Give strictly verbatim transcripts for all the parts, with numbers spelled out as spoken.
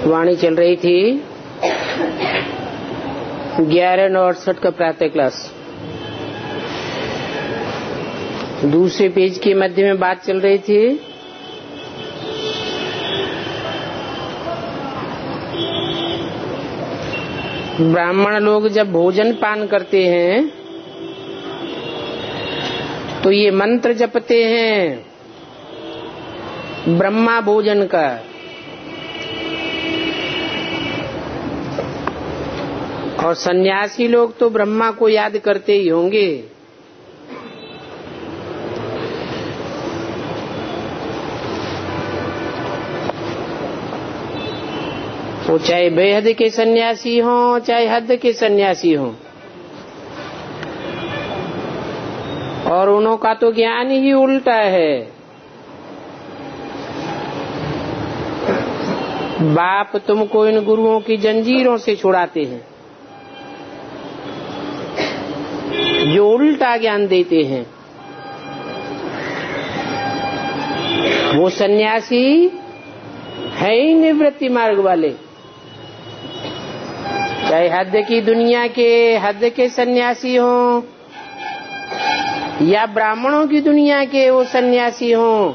वाणी चल रही थी ग्यारह नौ अड़सठ का प्रातः क्लास। दूसरे पेज के मध्य में बात चल रही थी ब्राह्मण लोग जब भोजन पान करते हैं तो ये मंत्र जपते हैं ब्रह्मा भोजन का। और सन्यासी लोग तो ब्रह्मा को याद करते ही होंगे। वो चाहे बेहद के सन्यासी हों चाहे हद के सन्यासी हों, और उन्हों का तो ज्ञान ही उल्टा है। बाप तुमको इन गुरुओं की जंजीरों से छुड़ाते हैं जो उल्टा ज्ञान देते हैं। वो सन्यासी है ही निवृत्ति मार्ग वाले, चाहे हद की दुनिया के हद के सन्यासी हों या ब्राह्मणों की दुनिया के वो सन्यासी हों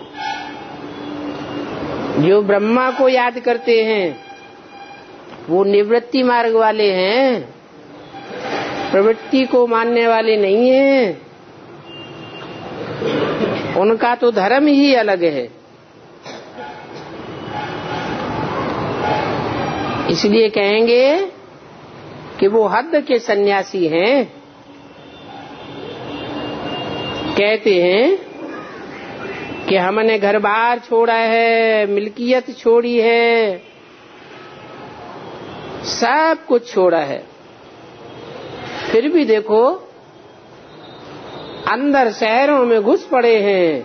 जो ब्रह्मा को याद करते हैं, वो निवृत्ति मार्ग वाले हैं, प्रवृत्ति को मानने वाले नहीं हैं। उनका तो धर्म ही अलग है। इसलिए कहेंगे कि वो हद के सन्यासी हैं। कहते हैं कि हमने घर बार छोड़ा है, मिल्कियत छोड़ी है, सब कुछ छोड़ा है, फिर भी देखो अंदर शहरों में घुस पड़े हैं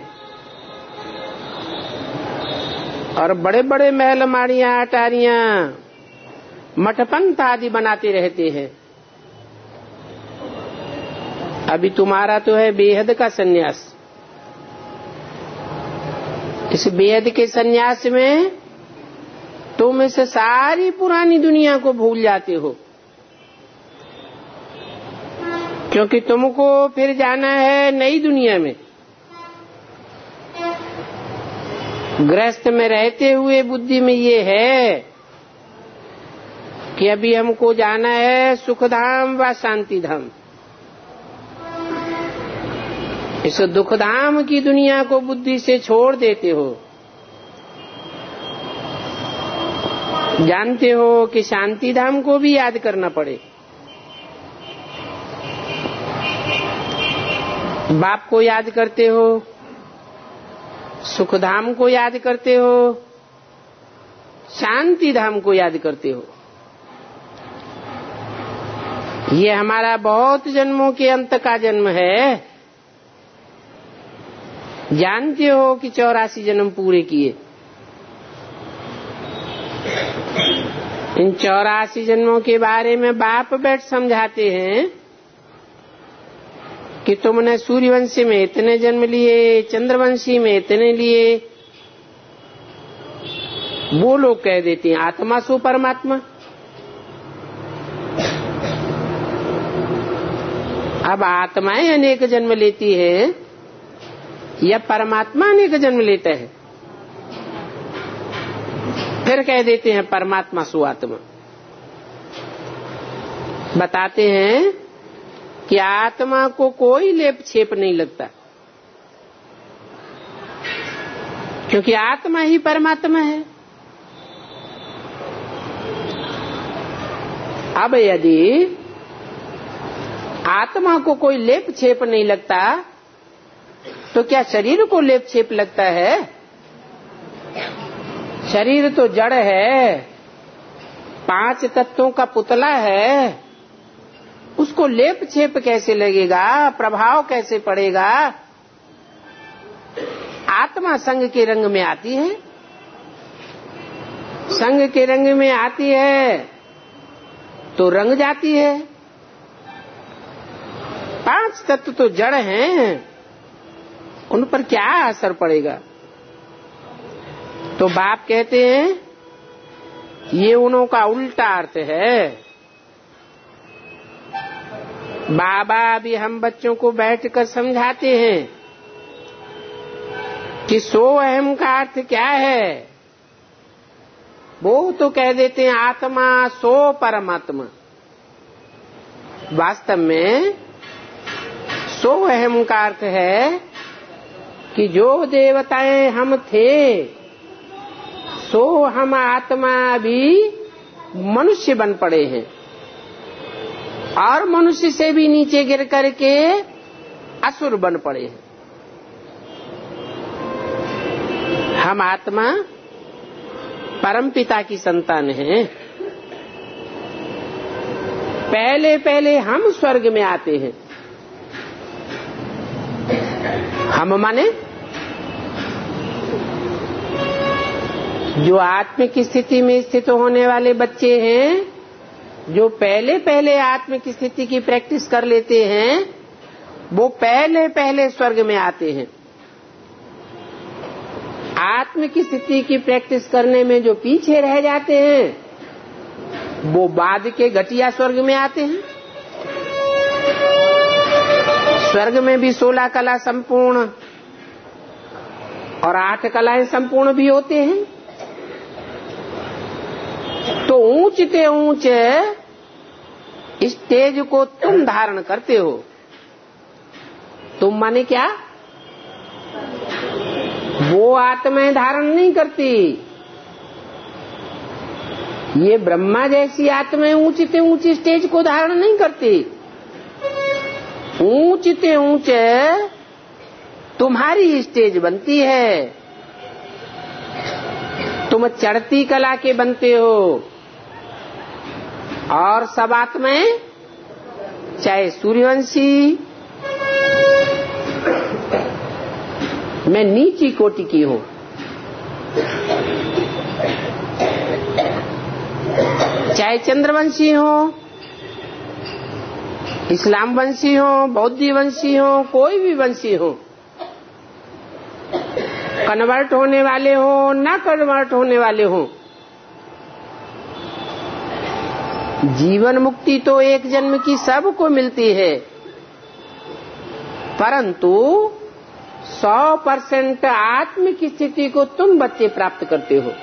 और बड़े बड़े महल माड़ियां अटारियां मठपंथ आदि बनाते रहते हैं। अभी तुम्हारा तो है बेहद का सन्यास। इस बेहद के सन्यास में तुम इस सारी पुरानी दुनिया को भूल जाते हो, क्योंकि तुमको फिर जाना है नई दुनिया में। गृहस्थ में रहते हुए बुद्धि में ये है कि अभी हमको जाना है सुखधाम व शांति धाम। इस दुखधाम की दुनिया को बुद्धि से छोड़ देते हो। जानते हो कि शांति धाम को भी याद करना पड़े। बाप को याद करते हो, सुखधाम को याद करते हो, शांति धाम को याद करते हो। ये हमारा बहुत जन्मों के अंत का जन्म है। जानते हो कि चौरासी जन्म पूरे किए। इन चौरासी जन्मों के बारे में बाप बैठ समझाते हैं कि तुमने सूर्यवंशी में इतने जन्म लिए, चंद्रवंशी में इतने लिए। वो लोग कह देते हैं आत्मा सो परमात्मा। अब आत्माएं अनेक जन्म लेती है या परमात्मा अनेक जन्म लेता है? फिर कह देते हैं परमात्मा सो आत्मा। बताते हैं कि आत्मा को कोई लेप छेप नहीं लगता, क्योंकि आत्मा ही परमात्मा है। अब यदि आत्मा को कोई लेप छेप नहीं लगता तो क्या शरीर को लेप छेप लगता है? शरीर तो जड़ है, पांच तत्वों का पुतला है, उसको लेप छेप कैसे लगेगा, प्रभाव कैसे पड़ेगा? आत्मा संग के रंग में आती है। संग के रंग में आती है तो रंग जाती है। पांच तत्व तो जड़ हैं, उन पर क्या असर पड़ेगा? तो बाप कहते हैं ये उन्हों का उल्टा अर्थ है। बाबा अभी हम बच्चों को बैठकर समझाते हैं कि सो अहम का अर्थ क्या है। वो तो कह देते हैं आत्मा सो परमात्मा। वास्तव में सो अहम का अर्थ है कि जो देवताएं हम थे सो हम आत्मा भी मनुष्य बन पड़े हैं और मनुष्य से भी नीचे गिर करके असुर बन पड़े हैं। हम आत्मा परमपिता की संतान हैं। पहले पहले हम स्वर्ग में आते हैं। हम माने जो आत्मिक स्थिति में स्थित होने वाले बच्चे हैं, जो पहले पहले आत्मिक स्थिति की प्रैक्टिस कर लेते हैं, वो पहले पहले स्वर्ग में आते हैं। आत्मिक स्थिति की प्रैक्टिस करने में जो पीछे रह जाते हैं वो बाद के घटिया स्वर्ग में आते हैं। स्वर्ग में भी सोलह कला संपूर्ण और आठ कलाएं संपूर्ण भी होते हैं। तो ऊंचते ऊंचे स्टेज को तुम धारण करते हो। तुम माने क्या? वो आत्माएं धारण नहीं करती। ये ब्रह्मा जैसी आत्माएं ऊंचते ऊंचे स्टेज को धारण नहीं करती। ऊंचते ऊंचे तुम्हारी स्टेज बनती है। तुम चढ़ती कला के बनते हो और सब आत्माएं चाहे सूर्यवंशी मैं नीची कोटि की हूं, चाहे चंद्रवंशी हो, इस्लाम वंशी हो, बौद्धी वंशी हो, कोई भी वंशी हो, कन्वर्ट होने वाले हो ना कन्वर्ट होने वाले हो, जीवन मुक्ति तो एक जन्म की सबको मिलती है, परंतु सौ परसेंट आत्मिक स्थिति को तुम बच्चे प्राप्त करते हो।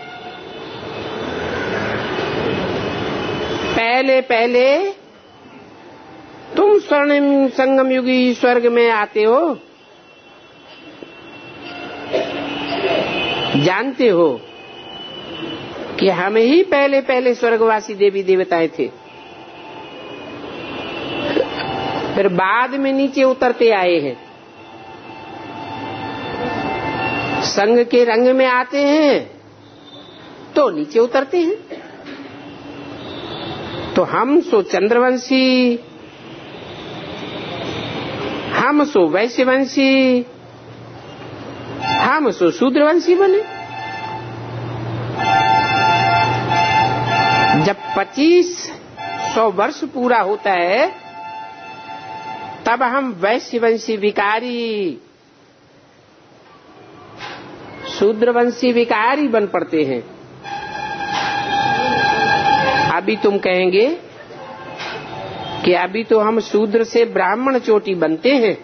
पहले पहले तुम स्वर्णिम संगम युगी स्वर्ग में आते हो। जानते हो कि हम ही पहले पहले स्वर्गवासी देवी देवताएं थे, फिर बाद में नीचे उतरते आए हैं। संग के रंग में आते हैं तो नीचे उतरते हैं। तो हम सो चंद्रवंशी, हम सो वैश्यवंशी, हम सो शूद्रवंशी बने। जब पच्चीस सौ वर्ष पूरा होता है तब हम वैश्यवंशी विकारी, शूद्रवंशी विकारी बन पड़ते हैं। अभी तुम कहेंगे कि अभी तो हम शूद्र से ब्राह्मण चोटी बनते हैं।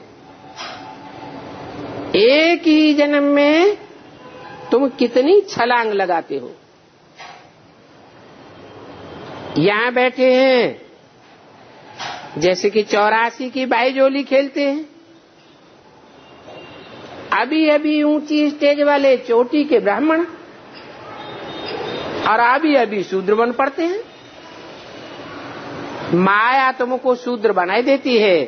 एक ही जन्म में तुम कितनी छलांग लगाते हो। यहां बैठे हैं जैसे कि चौरासी की बाईजोली खेलते हैं। अभी अभी ऊंची स्टेज वाले चोटी के ब्राह्मण और अभी अभी शूद्र बन पड़ते हैं। माया तुमको शूद्र बनाई देती है।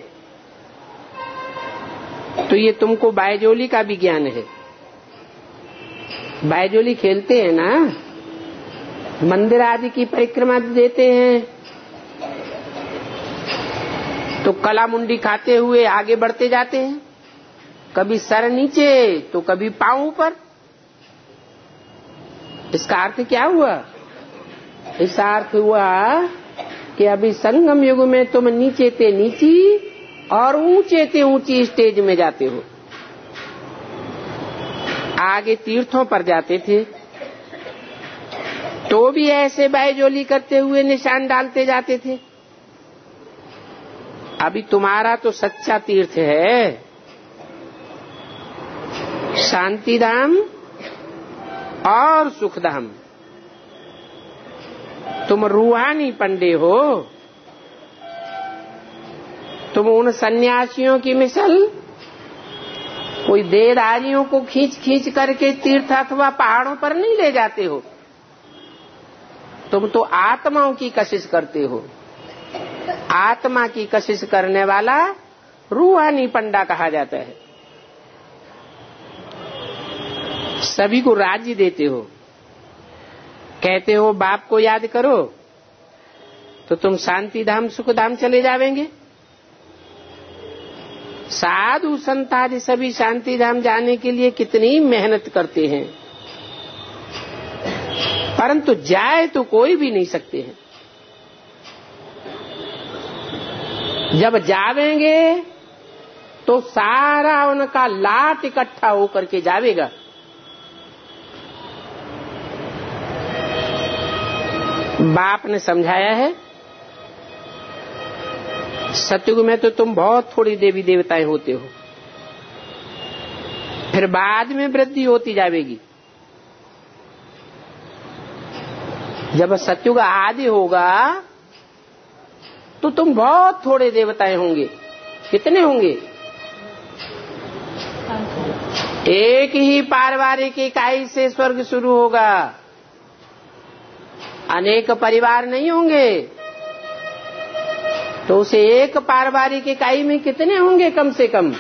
तो ये तुमको बाईजोली का भी ज्ञान है। बाईजोली खेलते हैं ना, मंदिर आदि की परिक्रमा देते हैं तो कला मुंडी खाते हुए आगे बढ़ते जाते हैं। कभी सर नीचे तो कभी पांव ऊपर। इसका अर्थ क्या हुआ? इसका अर्थ हुआ कि अभी संगम युग में तुम नीचे ते नीची और ऊंचे ते ऊंची स्टेज में जाते हो। आगे तीर्थों पर जाते थे, तो भी ऐसे बायजोली करते हुए निशान डालते जाते थे। अभी तुम्हारा तो सच्चा तीर्थ है शांतिधाम और सुखधाम। तुम रूहानी पंडे हो। तुम उन सन्यासियों की मिसल कोई देहधारियों को खींच खींच करके तीर्थ अथवा पहाड़ों पर नहीं ले जाते हो। तुम तो आत्माओं की कशिश करते हो। आत्मा की कशिश करने वाला रूहानी पंडा कहा जाता है। सभी को राज्य देते हो। कहते हो बाप को याद करो तो तुम शांति धाम सुख धाम चले जावेंगे। साधु संत आदि सभी शांति धाम जाने के लिए कितनी मेहनत करते हैं, परंतु जाए तो कोई भी नहीं सकते हैं। जब जावेंगे तो सारा उनका लाट इकट्ठा होकर के जावेगा। बाप ने समझाया है सतयुग में तो तुम बहुत थोड़ी देवी देवताएं होते हो, फिर बाद में वृद्धि होती जाएगी। जब सतयुग आदि होगा तो तुम बहुत थोड़े देवताएं होंगे। कितने होंगे? एक ही पारिवारिक इकाई से स्वर्ग शुरू होगा, अनेक परिवार नहीं होंगे। तो उसे एक पारिवारिक इकाई में कितने होंगे? कम से कम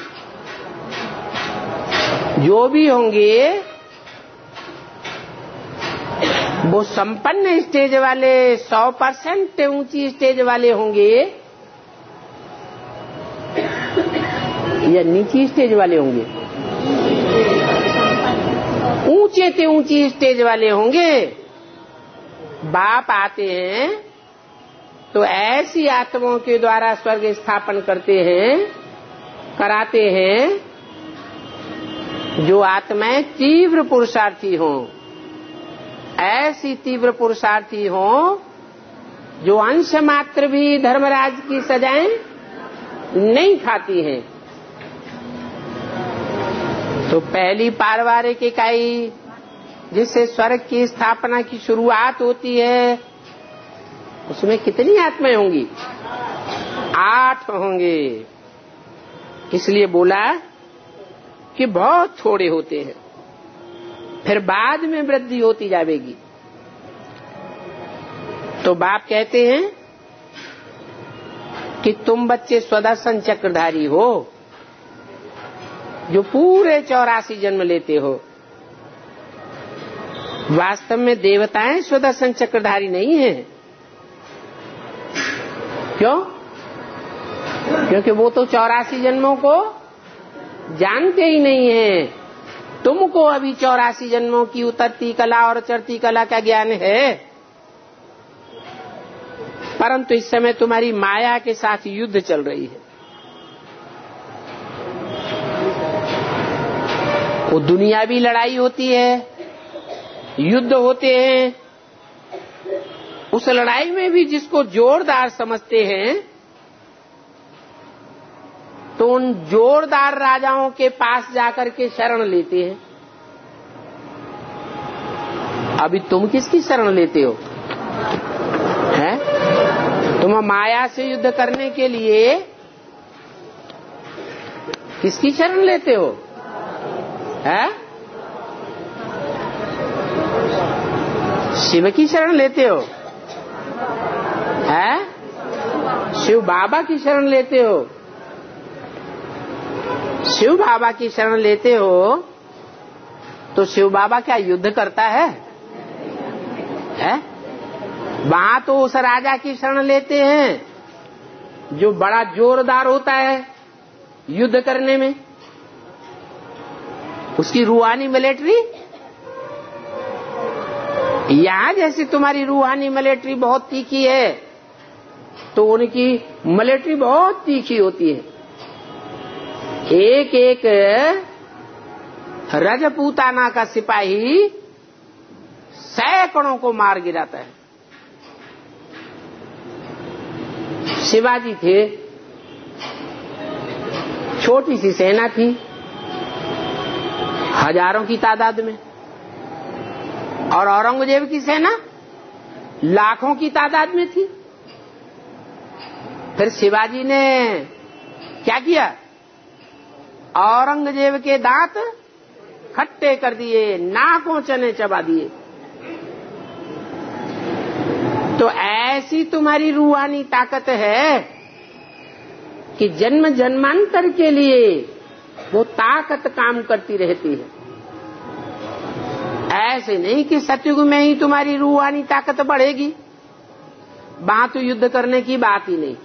जो भी होंगे वो संपन्न स्टेज वाले सौ परसेंट ऊंची स्टेज वाले होंगे या नीची स्टेज वाले होंगे? ऊंचे से ऊंची स्टेज वाले होंगे। बाप आते हैं तो ऐसी आत्माओं के द्वारा स्वर्ग स्थापन करते हैं, कराते हैं जो आत्माएं तीव्र पुरुषार्थी हों। ऐसी तीव्र पुरुषार्थी हों जो अंश मात्र भी धर्मराज की सजाएं नहीं खाती हैं। तो पहली पारिवारिक इकाई जिससे स्वर्ग की स्थापना की शुरुआत होती है उसमें कितनी आत्माएं होंगी? आठ होंगे। इसलिए बोला कि बहुत थोड़े होते हैं, फिर बाद में वृद्धि होती जाएगी। तो बाप कहते हैं कि तुम बच्चे स्वदर्शन चक्रधारी हो जो पूरे चौरासी जन्म लेते हो। वास्तव में देवताएं स्वदर्शन चक्रधारी नहीं है। क्यों? क्योंकि वो तो चौरासी जन्मों को जानते ही नहीं है। तुमको अभी चौरासी जन्मों की उतरती कला और चढ़ती कला का ज्ञान है, परंतु इस समय तुम्हारी माया के साथ युद्ध चल रही है। वो दुनियावी लड़ाई होती है, युद्ध होते हैं। उस लड़ाई में भी जिसको जोरदार समझते हैं तो उन जोरदार राजाओं के पास जाकर के शरण लेते हैं। अभी तुम किसकी शरण लेते हो? हैं? तुम माया से युद्ध करने के लिए किसकी शरण लेते हो? हैं? शिव की शरण लेते हो? हैं? शिव बाबा की शरण लेते हो? शिव बाबा की शरण लेते हो तो शिव बाबा क्या युद्ध करता है? है? वहां तो उस राजा की शरण लेते हैं जो बड़ा जोरदार होता है युद्ध करने में। उसकी रूहानी मिलिट्री, यहां जैसे तुम्हारी रूहानी मिलिट्री बहुत तीखी है तो उनकी मिलिट्री बहुत तीखी होती है। एक एक रजपूताना का सिपाही सैकड़ों को मार गिराता है। शिवाजी थे, छोटी सी सेना थी, हजारों की तादाद में, और औरंगजेब की सेना लाखों की तादाद में थी। फिर शिवाजी ने क्या किया? औरंगजेब के दांत खट्टे कर दिए, नाकों चने चबा दिए। तो ऐसी तुम्हारी रूहानी ताकत है कि जन्म जन्मांतर के लिए वो ताकत काम करती रहती है। ऐसे नहीं कि सतयुग में ही तुम्हारी रूहानी ताकत बढ़ेगी, वहां तो युद्ध करने की बात ही नहीं।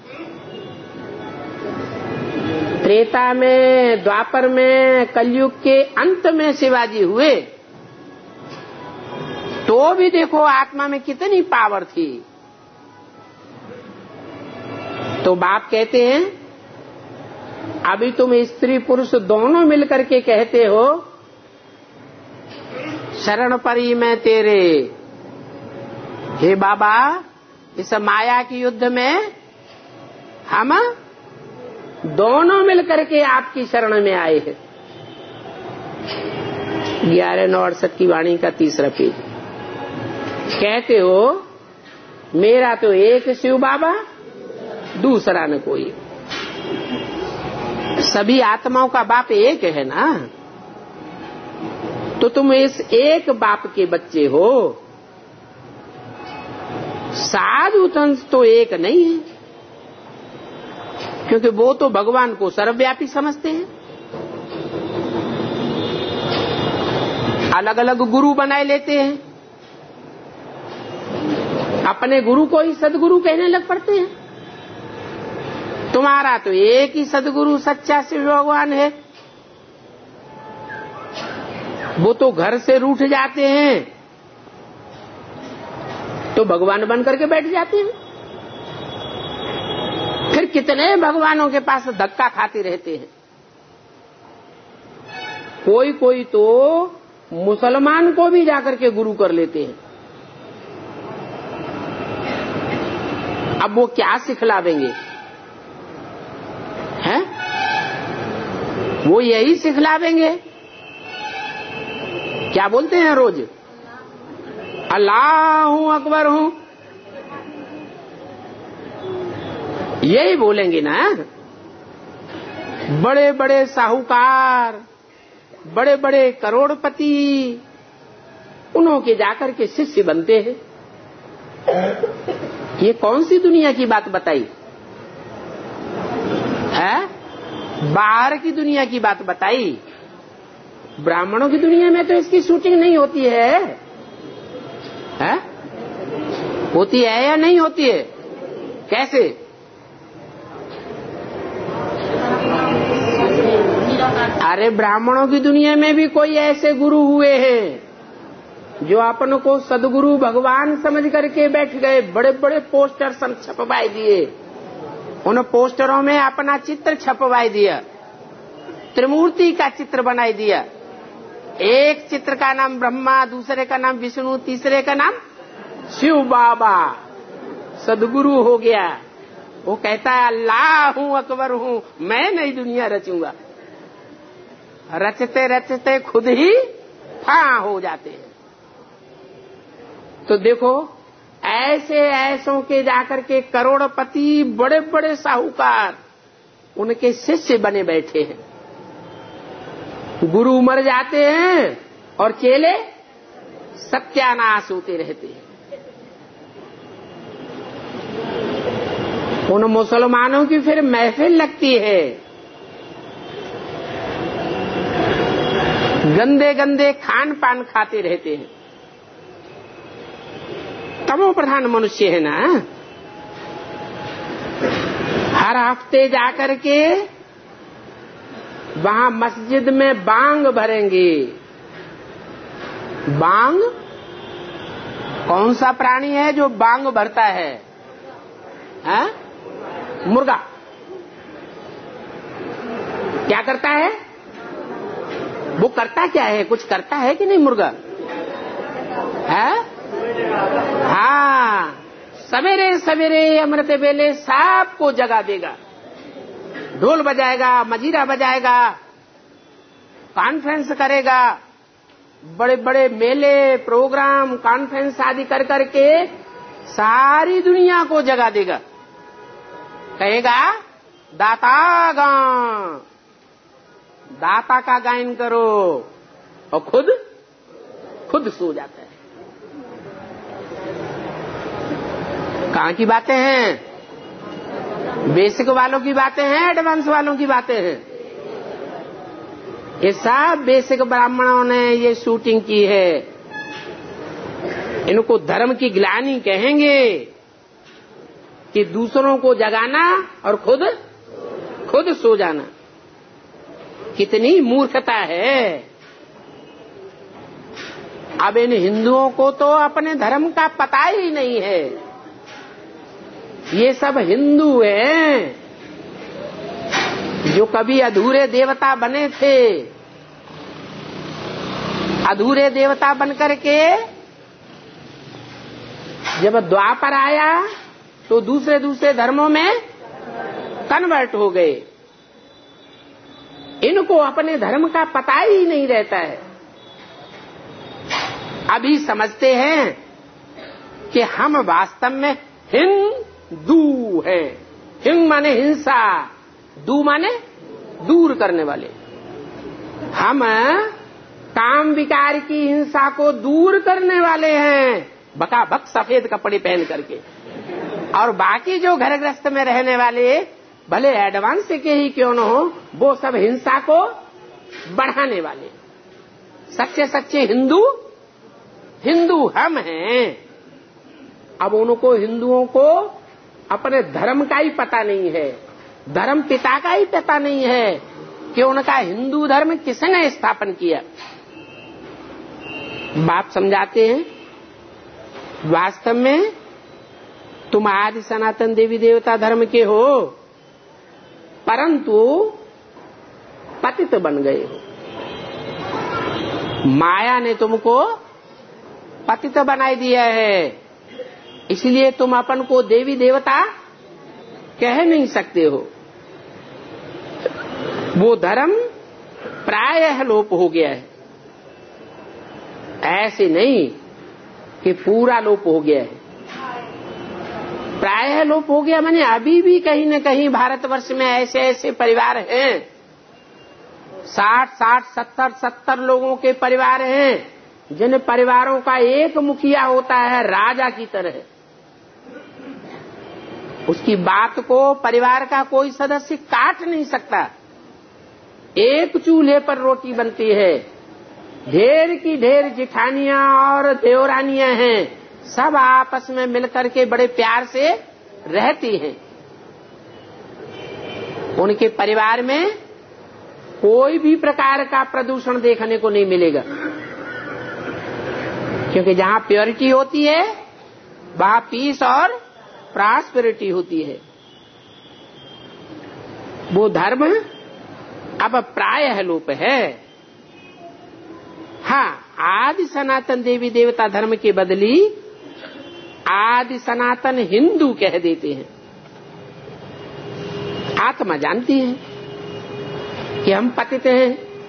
त्रेता में, द्वापर में, कलयुग के अंत में शिवाजी हुए तो भी देखो आत्मा में कितनी पावर थी। तो बाप कहते हैं अभी तुम स्त्री पुरुष दोनों मिलकर के कहते हो शरण परी मैं तेरे। हे बाबा, इस माया की युद्ध में हम दोनों मिलकर के आपकी शरण में आए हैं। ग्यारह नौ अड़सठ की वाणी का तीसरा पेज। कहते हो मेरा तो एक शिव बाबा, दूसरा न कोई। सभी आत्माओं का बाप एक है ना, तो तुम इस एक बाप के बच्चे हो। साधु संत तो एक नहीं है, क्योंकि वो तो भगवान को सर्वव्यापी समझते हैं। अलग अलग गुरु बनाए लेते हैं, अपने गुरु को ही सदगुरु कहने लग पड़ते हैं। तुम्हारा तो एक ही सदगुरु सच्चा शिव भगवान है। वो तो घर से रूठ जाते हैं तो भगवान बन करके बैठ जाते हैं। फिर कितने भगवानों के पास धक्का खाते रहते हैं। कोई कोई तो मुसलमान को भी जाकर के गुरु कर लेते हैं। अब वो क्या सिखलावेंगे? हैं? वो यही सिखलावेंगे। क्या बोलते हैं रोज? अल्लाह हूं, अकबर हूं, यही बोलेंगे ना। बड़े बड़े साहूकार, बड़े बड़े करोड़पति, उन्हों के जाकर के शिष्य बनते हैं। ये कौन सी दुनिया की बात बताई है? बाहर की दुनिया की बात बताई। ब्राह्मणों की दुनिया में तो इसकी शूटिंग नहीं होती है, है? होती है या नहीं होती है? कैसे? अरे ब्राह्मणों की दुनिया में भी कोई ऐसे गुरु हुए हैं जो अपन को सदगुरु भगवान समझ करके बैठ गए। बड़े बड़े पोस्टर सब छपवाए दिए, उन पोस्टरों में अपना चित्र छपवाए दिया, त्रिमूर्ति का चित्र बनाई दिया। एक चित्र का नाम ब्रह्मा, दूसरे का नाम विष्णु, तीसरे का नाम शिव बाबा। सदगुरु हो गया। वो कहता है अल्लाह हूं, अकबर हूं, मैं नई दुनिया रचूंगा। रचते रचते खुद ही हाँ हो जाते हैं। तो देखो ऐसे ऐसों के जाकर के करोड़पति, बड़े बड़े साहूकार उनके शिष्य बने बैठे हैं। गुरु मर जाते हैं और चेले सत्यानाश होते रहते हैं। उन मुसलमानों की फिर महफिल लगती है। गंदे गंदे खान पान खाते रहते हैं। तमो प्रधान मनुष्य है ना। हर हफ्ते जाकर के वहां मस्जिद में बांग भरेंगे। बांग कौन सा प्राणी है जो बांग भरता है? हैं? मुर्गा। क्या करता है वो? करता क्या है? कुछ करता है कि नहीं मुर्गा? है? हाँ, सवेरे सवेरे अमृत वेले सबको जगा देगा। ढोल बजाएगा, मजीरा बजाएगा, कॉन्फ्रेंस करेगा, बड़े बड़े मेले, प्रोग्राम, कॉन्फ्रेंस आदि कर करके सारी दुनिया को जगा देगा। कहेगा दाता गान, दाता का गायन करो, और खुद खुद सो जाता है। कहाँ की बातें हैं? बेसिक वालों की बातें हैं, एडवांस वालों की बातें हैं। ये सब बेसिक ब्राह्मणों ने ये शूटिंग की है। इनको धर्म की ग्लानि कहेंगे कि दूसरों को जगाना और खुद खुद सो जाना। कितनी मूर्खता है। अब इन हिंदुओं को तो अपने धर्म का पता ही नहीं है। ये सब हिंदू हैं जो कभी अधूरे देवता बने थे। अधूरे देवता बनकर के जब द्वापर आया तो दूसरे दूसरे धर्मों में कन्वर्ट हो गए। इनको अपने धर्म का पता ही नहीं रहता है। अभी समझते हैं कि हम वास्तव में हिंदू हैं। हिंग माने हिंसा, दू माने दूर करने वाले। हम काम विकार की हिंसा को दूर करने वाले हैं, बकाबक सफेद कपड़े पहन करके। और बाकी जो घर गृहस्थ में रहने वाले भले एडवांस के ही क्यों न हो, वो सब हिंसा को बढ़ाने वाले। सच्चे सच्चे हिंदू हिंदू हम हैं। अब उनको हिंदुओं को अपने धर्म का ही पता नहीं है, धर्म पिता का ही पता नहीं है कि उनका हिंदू धर्म किसने स्थापन किया। बाप समझाते हैं वास्तव में तुम आदि सनातन देवी देवता धर्म के हो, परंतु पतित बन गए हो। माया ने तुमको पतित बनाई दिया है, इसलिए तुम अपन को देवी देवता कह नहीं सकते हो। वो धर्म प्रायः लोप हो गया है। ऐसे नहीं कि पूरा लोप हो गया है। प्रायः लोप हो गया माने अभी भी कहीं न कहीं भारतवर्ष में ऐसे ऐसे परिवार हैं, साठ साठ सत्तर सत्तर लोगों के परिवार हैं जिन परिवारों का एक मुखिया होता है राजा की तरह। उसकी बात को परिवार का कोई सदस्य काट नहीं सकता। एक चूल्हे पर रोटी बनती है, ढेर की ढेर जिठानियां और देवरानियां हैं, सब आपस में मिलकर के बड़े प्यार से रहती हैं। उनके परिवार में कोई भी प्रकार का प्रदूषण देखने को नहीं मिलेगा, क्योंकि जहां प्योरिटी होती है वहां पीस और प्रॉस्पेरिटी होती है। वो धर्म अब प्रायः लोप है। हाँ, आदि सनातन देवी देवता धर्म के बदली आदि सनातन हिंदू कह देते हैं। आत्मा जानती है कि हम पतित हैं।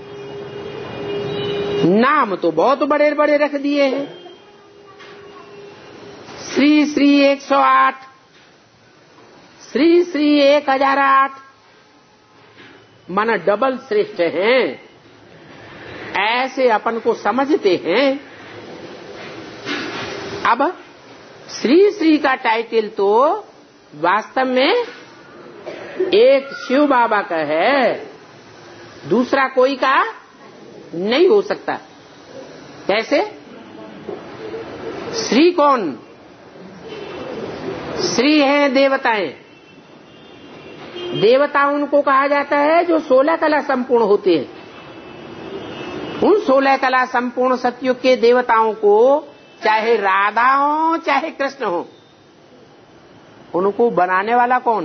नाम तो बहुत बड़े बड़े रख दिए हैं, श्री श्री एक सौ आठ, श्री श्री एक हजार आठ, माना डबल श्रेष्ठ हैं, ऐसे अपन को समझते हैं। अब श्री श्री का टाइटल तो वास्तव में एक शिव बाबा का है, दूसरा कोई का नहीं हो सकता। कैसे? श्री कौन? श्री हैं देवताएं। देवता उनको कहा जाता है जो सोलह कला संपूर्ण होते हैं। उन सोलह कला संपूर्ण सतयुग के देवताओं को, चाहे राधा हो चाहे कृष्ण हो, उनको बनाने वाला कौन?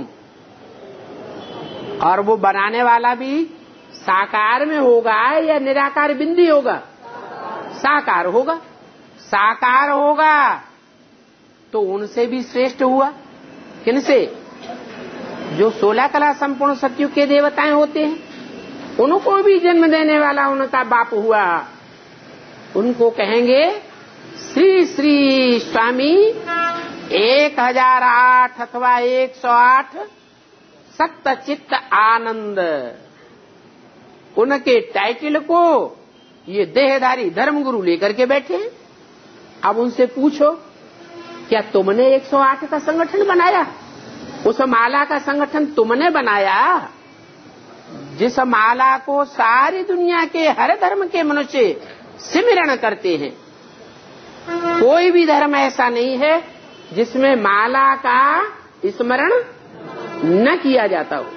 और वो बनाने वाला भी साकार में होगा या निराकार बिंदी होगा? साकार होगा। साकार होगा तो उनसे भी श्रेष्ठ हुआ। किनसे? जो सोलह कला संपूर्ण सतयुग के देवताएं होते हैं, उनको भी जन्म देने वाला उनका बाप हुआ। उनको कहेंगे श्री श्री स्वामी एक हजार आठ अथवा एक सौ आठ सत्य चित्त आनंद। उनके टाइटल को ये देहधारी धर्मगुरु लेकर के बैठे हैं। अब उनसे पूछो, क्या तुमने एक सौ आठ का संगठन बनाया? उस माला का संगठन तुमने बनाया जिस माला को सारी दुनिया के हर धर्म के मनुष्य सिमरण करते हैं। कोई भी धर्म ऐसा नहीं है जिसमें माला का स्मरण न किया जाता हो।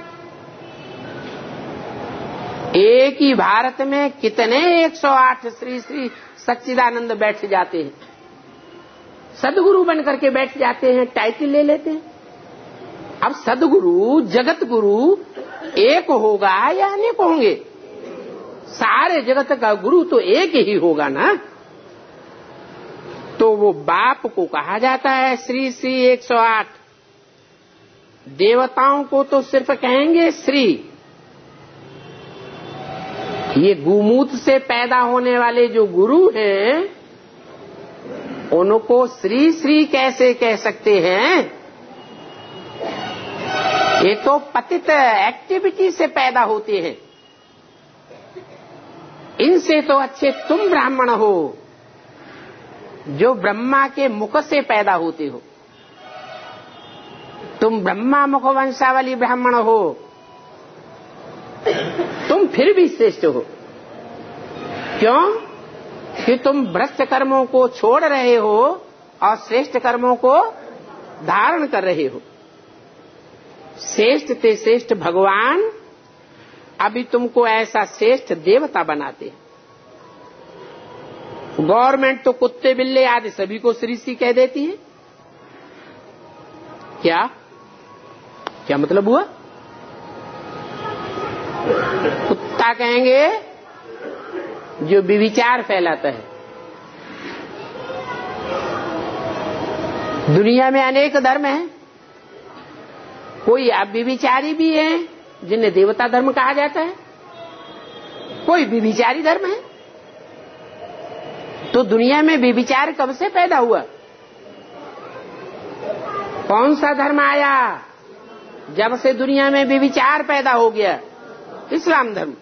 एक ही भारत में कितने एक सौ आठ श्री श्री सच्चिदानंद बैठ जाते हैं, सदगुरु बन करके बैठ जाते हैं, टाइटल ले लेते हैं। अब सदगुरु जगत गुरु एक होगा या अनेक होंगे? सारे जगत का गुरु तो एक ही होगा ना। तो वो बाप को कहा जाता है श्री श्री एक सौ आठ। देवताओं को तो सिर्फ कहेंगे श्री। ये गुमूत से पैदा होने वाले जो गुरु हैं उनको श्री श्री कैसे कह सकते हैं? ये तो पतित एक्टिविटी से पैदा होते हैं। इनसे तो अच्छे तुम ब्राह्मण हो जो ब्रह्मा के मुख से पैदा होते हो। तुम ब्रह्मा मुख वंशावली ब्राह्मण हो, तुम फिर भी श्रेष्ठ हो। क्यों? कि तुम भ्रष्ट कर्मों को छोड़ रहे हो और श्रेष्ठ कर्मों को धारण कर रहे हो। श्रेष्ठ ते श्रेष्ठ भगवान अभी तुमको ऐसा श्रेष्ठ देवता बनाते हैं। गवर्नमेंट तो कुत्ते बिल्ले आदि सभी को श्री श्री कह देती है। क्या क्या मतलब हुआ? कुत्ता कहेंगे जो विविचार फैलाता है। दुनिया में अनेक धर्म हैं, कोई अव्यभिचारी भी है जिन्हें देवता धर्म कहा जाता है, कोई व्यभिचारी धर्म है। तो दुनिया में व्यभिचार कब से पैदा हुआ? कौन सा धर्म आया जब से दुनिया में व्यभिचार पैदा हो गया? इस्लाम धर्म।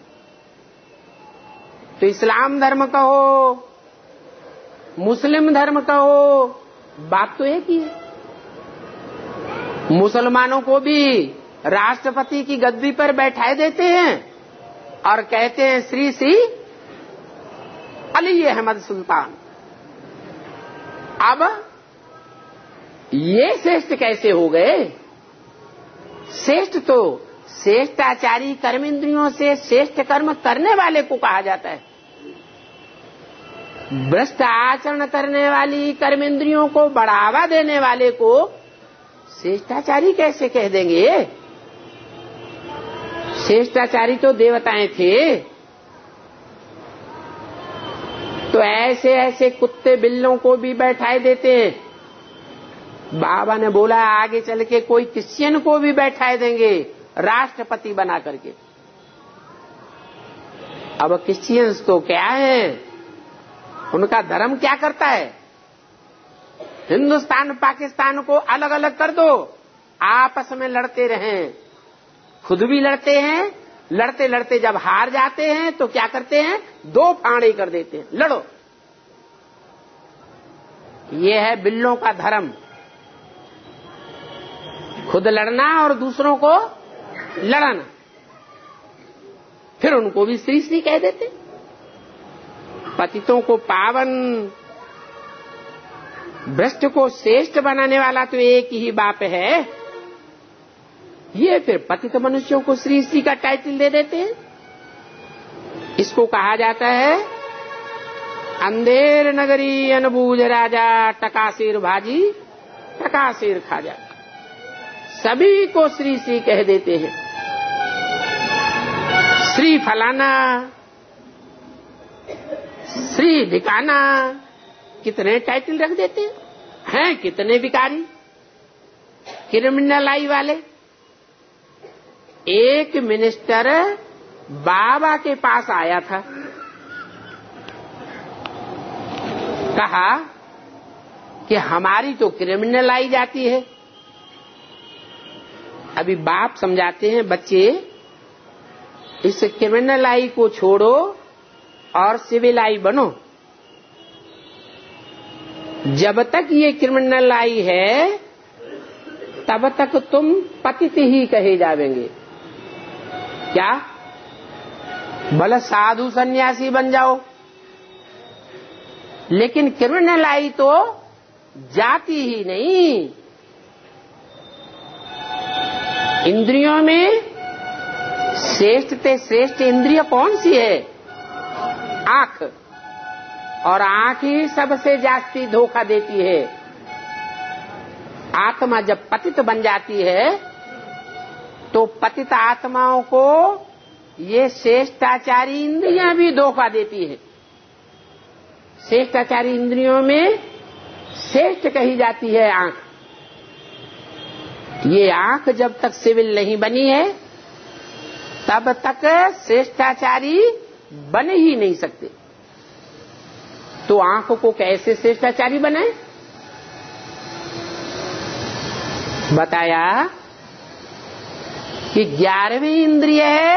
तो इस्लाम धर्म कहो, मुस्लिम धर्म कहो, बात तो एक ही है। मुसलमानों को भी राष्ट्रपति की गद्दी पर बैठाए देते हैं और कहते हैं श्री श्री अली अहमद सुल्तान। अब ये श्रेष्ठ कैसे हो गए? श्रेष्ठ तो श्रेष्ठाचारी कर्मेंद्रियों से श्रेष्ठ कर्म करने वाले को कहा जाता है। भ्रष्ट आचरण करने वाली कर्मेंद्रियों को बढ़ावा देने वाले को श्रेष्ठाचारी कैसे कह देंगे? श्रेष्ठाचारी तो देवताएं थे। तो ऐसे ऐसे कुत्ते बिल्लों को भी बैठाए देते हैं। बाबा ने बोला आगे चल के कोई क्रिश्चियन को भी बैठाए देंगे राष्ट्रपति बना करके। अब क्रिश्चियंस तो क्या है, उनका धर्म क्या करता है? हिंदुस्तान पाकिस्तान को अलग अलग कर दो, आपस में लड़ते रहें, खुद भी लड़ते हैं। लड़ते लड़ते जब हार जाते हैं तो क्या करते हैं? दो फाड़े कर देते हैं, लड़ो। ये है बिल्लों का धर्म, खुद लड़ना और दूसरों को लड़ना। फिर उनको भी श्री श्री कह देते। पतितों को पावन, भ्रष्ट को श्रेष्ठ बनाने वाला तो एक ही बाप है। ये फिर पतित मनुष्यों को श्री श्री का टाइटल दे देते हैं। इसको कहा जाता है अंधेर नगरी अनबूझ राजा, टकासिर भाजी टकासिर खाजा। सभी को श्री श्री कह देते हैं। श्री फलाना, श्री ढिकाना, कितने टाइटल रख देते हैं, हैं कितने विकारी क्रिमिनल आई वाले। एक मिनिस्टर बाबा के पास आया था, कहा कि हमारी तो क्रिमिनल आई जाती है। अभी बाप समझाते हैं, बच्चे इस क्रिमिनल आई को छोड़ो और सिविल आई बनो। जब तक ये क्रिमिनल आई है तब तक तुम पतित ही कहे जावेंगे। क्या भले साधु सन्यासी बन जाओ, लेकिन क्रिमिनल आई तो जाती ही नहीं। इंद्रियों में श्रेष्ठ से श्रेष्ठ इंद्रिय कौन सी है? आंख। और आंख ही सबसे जास्ती धोखा देती है। आत्मा जब पतित बन जाती है तो पतित आत्माओं को ये श्रेष्ठाचारी इंद्रियां भी धोखा देती है। श्रेष्ठाचारी इंद्रियों में श्रेष्ठ कही जाती है आंख। ये आंख जब तक सिविल नहीं बनी है तब तक श्रेष्ठाचारी बन ही नहीं सकते। तो आंख को कैसे श्रेष्ठाचारी बनाए? बताया कि ग्यारहवीं इंद्रिय है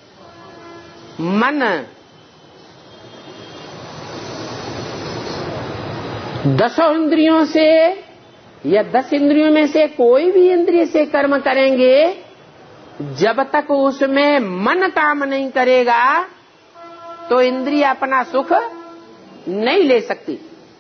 मन। दसों इंद्रियों से या दस इंद्रियों में से कोई भी इंद्रिय से कर्म करेंगे, जब तक उसमें मन काम नहीं करेगा तो इंद्रिय अपना सुख नहीं ले सकती।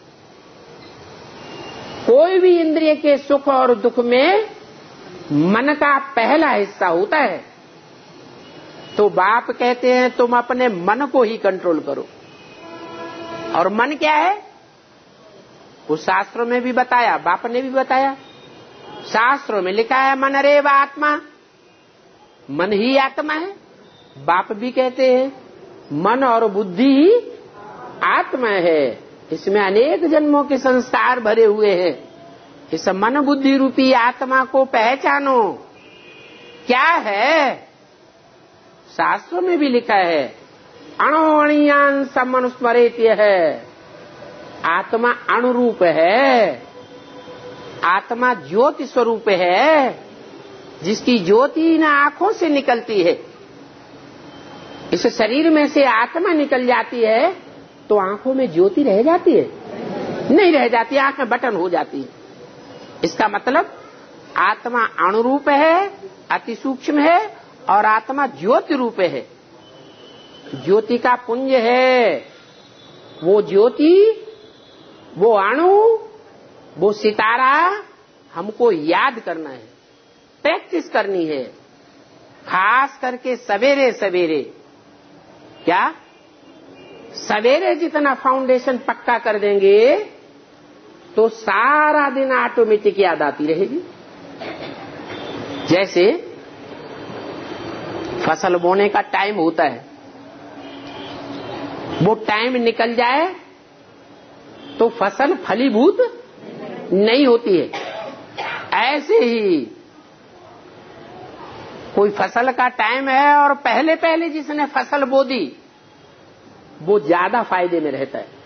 कोई भी इंद्रिय के सुख और दुख में मन का पहला हिस्सा होता है। तो बाप कहते हैं तुम अपने मन को ही कंट्रोल करो। और मन क्या है? उस शास्त्रों में भी बताया, बाप ने भी बताया। शास्त्रों में लिखा है मन रेव आत्मा, मन ही आत्मा है। बाप भी कहते हैं मन और बुद्धि ही आत्मा है। इसमें अनेक जन्मों के संस्कार भरे हुए हैं। इस मन बुद्धि रूपी आत्मा को पहचानो। क्या है? शास्त्रों में भी लिखा है अणुअणियान समनुस्मरेत्य है। आत्मा अणुरूप है, आत्मा ज्योति स्वरूप है, जिसकी ज्योति न आंखों से निकलती है। इस शरीर में से आत्मा निकल जाती है तो आंखों में ज्योति रह जाती है? नहीं रह जाती, आंख में बटन हो जाती है। इसका मतलब आत्मा अणुरूप है, अति सूक्ष्म है, और आत्मा ज्योति रूप है। ज्योति का पुंज है। वो ज्योति, वो अणु, वो सितारा हमको याद करना है, प्रैक्टिस करनी है। खास करके सवेरे सवेरे। क्या? सवेरे जितना फाउंडेशन पक्का कर देंगे तो सारा दिन ऑटोमेटिक याद आती रहेगी। जैसे फसल बोने का टाइम होता है, वो टाइम निकल जाए तो फसल फलीभूत नहीं होती है। ऐसे ही कोई फसल का टाइम है और पहले पहले जिसने फसल बो दी वो ज्यादा फायदे में रहता है,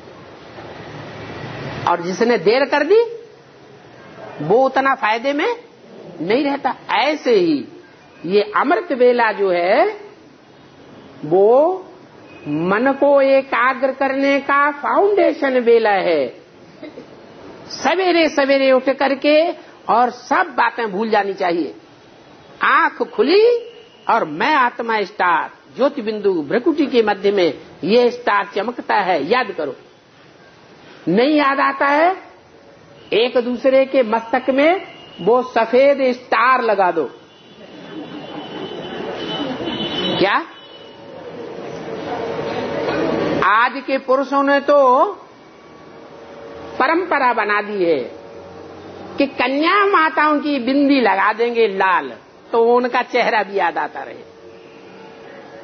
और जिसने देर कर दी वो उतना फायदे में नहीं रहता। ऐसे ही ये अमृत वेला जो है वो मन को एकाग्र करने का फाउंडेशन वेला है। सवेरे सवेरे उठ करके और सब बातें भूल जानी चाहिए। आंख खुली और मैं आत्मा स्टार, ज्योति बिंदु भ्रकुटी के मध्य में ये स्टार चमकता है, याद करो। नहीं याद आता है, एक दूसरे के मस्तक में वो सफेद स्टार लगा दो। क्या? आज के पुरुषों ने तो परंपरा बना दी है कि कन्या माताओं की बिंदी लगा देंगे लाल, तो उनका चेहरा भी याद आता रहे।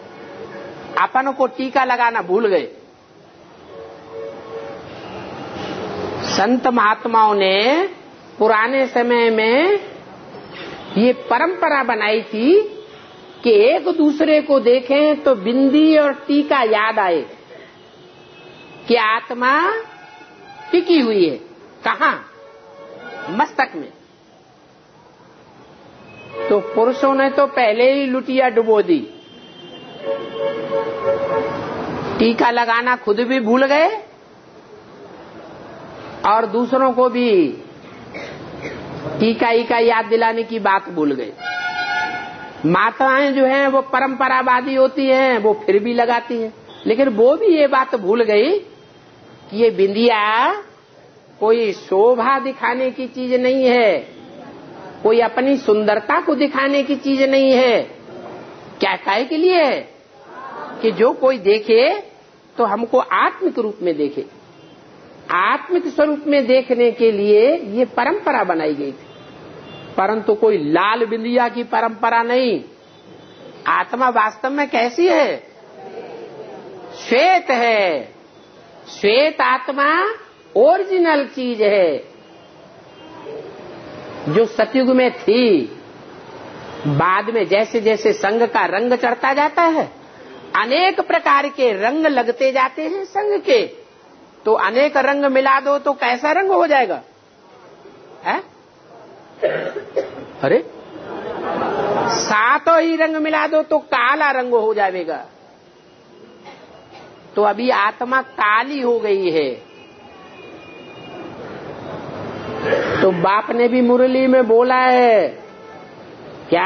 अपन को टीका लगाना भूल गए। संत महात्माओं ने पुराने समय में ये परंपरा बनाई थी कि एक दूसरे को देखें तो बिंदी और टीका याद आए कि आत्मा टिकी हुई है। कहाँ? मस्तक में। तो पुरुषों ने तो पहले ही लुटिया डुबो दी, टीका लगाना खुद भी भूल गए और दूसरों को भी टीका ईका याद दिलाने की बात भूल गए। माताएं जो हैं वो परंपरावादी होती हैं, वो फिर भी लगाती हैं, लेकिन वो भी ये बात भूल गई कि ये बिंदिया कोई शोभा दिखाने की चीज नहीं है, कोई अपनी सुंदरता को दिखाने की चीज नहीं है। क्या काहे के लिए है? कि जो कोई देखे तो हमको आत्मिक रूप में देखे। आत्मिक स्वरूप में देखने के लिए ये परंपरा बनाई गई थी, परंतु कोई लाल बिंदिया की परंपरा नहीं। आत्मा वास्तव में कैसी है? श्वेत है। श्वेत आत्मा ओरिजिनल चीज है जो सतयुग में थी। बाद में जैसे जैसे संग का रंग चढ़ता जाता है, अनेक प्रकार के रंग लगते जाते हैं संग के। तो अनेक रंग मिला दो तो कैसा रंग हो जाएगा? है? अरे सातों ही रंग मिला दो तो काला रंग हो जाएगा। तो अभी आत्मा काली हो गई है। तो बाप ने भी मुरली में बोला है क्या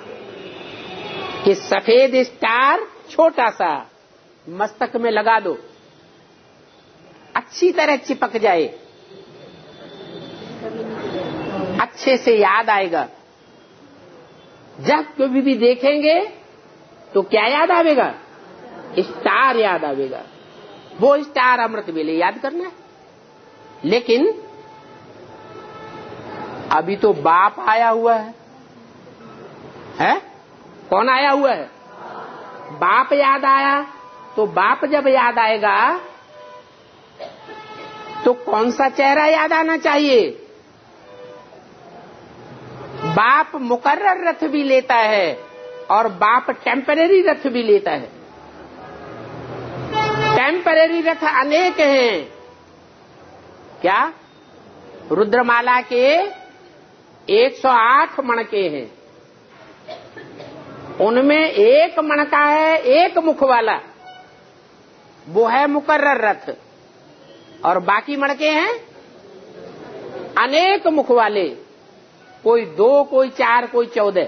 कि सफेद स्टार छोटा सा मस्तक में लगा दो, अच्छी तरह चिपक जाए, अच्छे से याद आएगा। जब कभी भी देखेंगे तो क्या याद आवेगा? स्टार याद आवेगा। वो स्टार अमृत वेले याद करना है। लेकिन अभी तो बाप आया हुआ है, है? कौन आया हुआ है? बाप याद आया। तो बाप जब याद आएगा तो कौन सा चेहरा याद आना चाहिए? बाप मुकर्रर रथ भी लेता है और बाप टेम्परेरी रथ भी लेता है। टेम्परेरी रथ अनेक हैं। क्या? रुद्रमाला के एक सौ आठ मणके हैं, उनमें एक मणका है एक मुख वाला, वो है मुकर्रर रथ, और बाकी मणके हैं अनेक मुख वाले, कोई दो, कोई चार, कोई चौदह।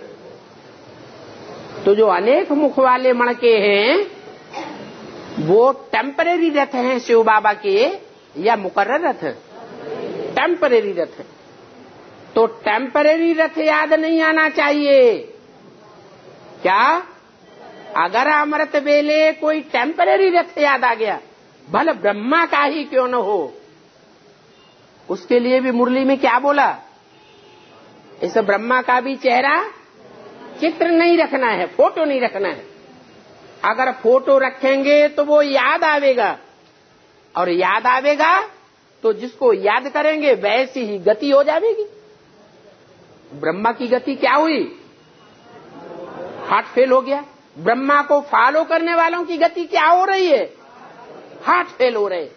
तो जो अनेक मुख वाले मणके हैं वो टेम्परेरी रथ हैं शिव बाबा के या मुकर्रर रथ? टेम्परेरी रथ। तो टेम्परेरी रथ याद नहीं आना चाहिए। क्या? अगर अमृत वेले कोई टेम्परेरी रथ याद आ गया, भले ब्रह्मा का ही क्यों न हो, उसके लिए भी मुरली में क्या बोला? इस ब्रह्मा का भी चेहरा चित्र नहीं रखना है, फोटो नहीं रखना है। अगर फोटो रखेंगे तो वो याद आवेगा, और याद आवेगा तो जिसको याद करेंगे वैसी ही गति हो जाएगी। ब्रह्मा की गति क्या हुई? हार्ट फेल हो गया। ब्रह्मा को फॉलो करने वालों की गति क्या हो रही है? हार्ट फेल हो रहे।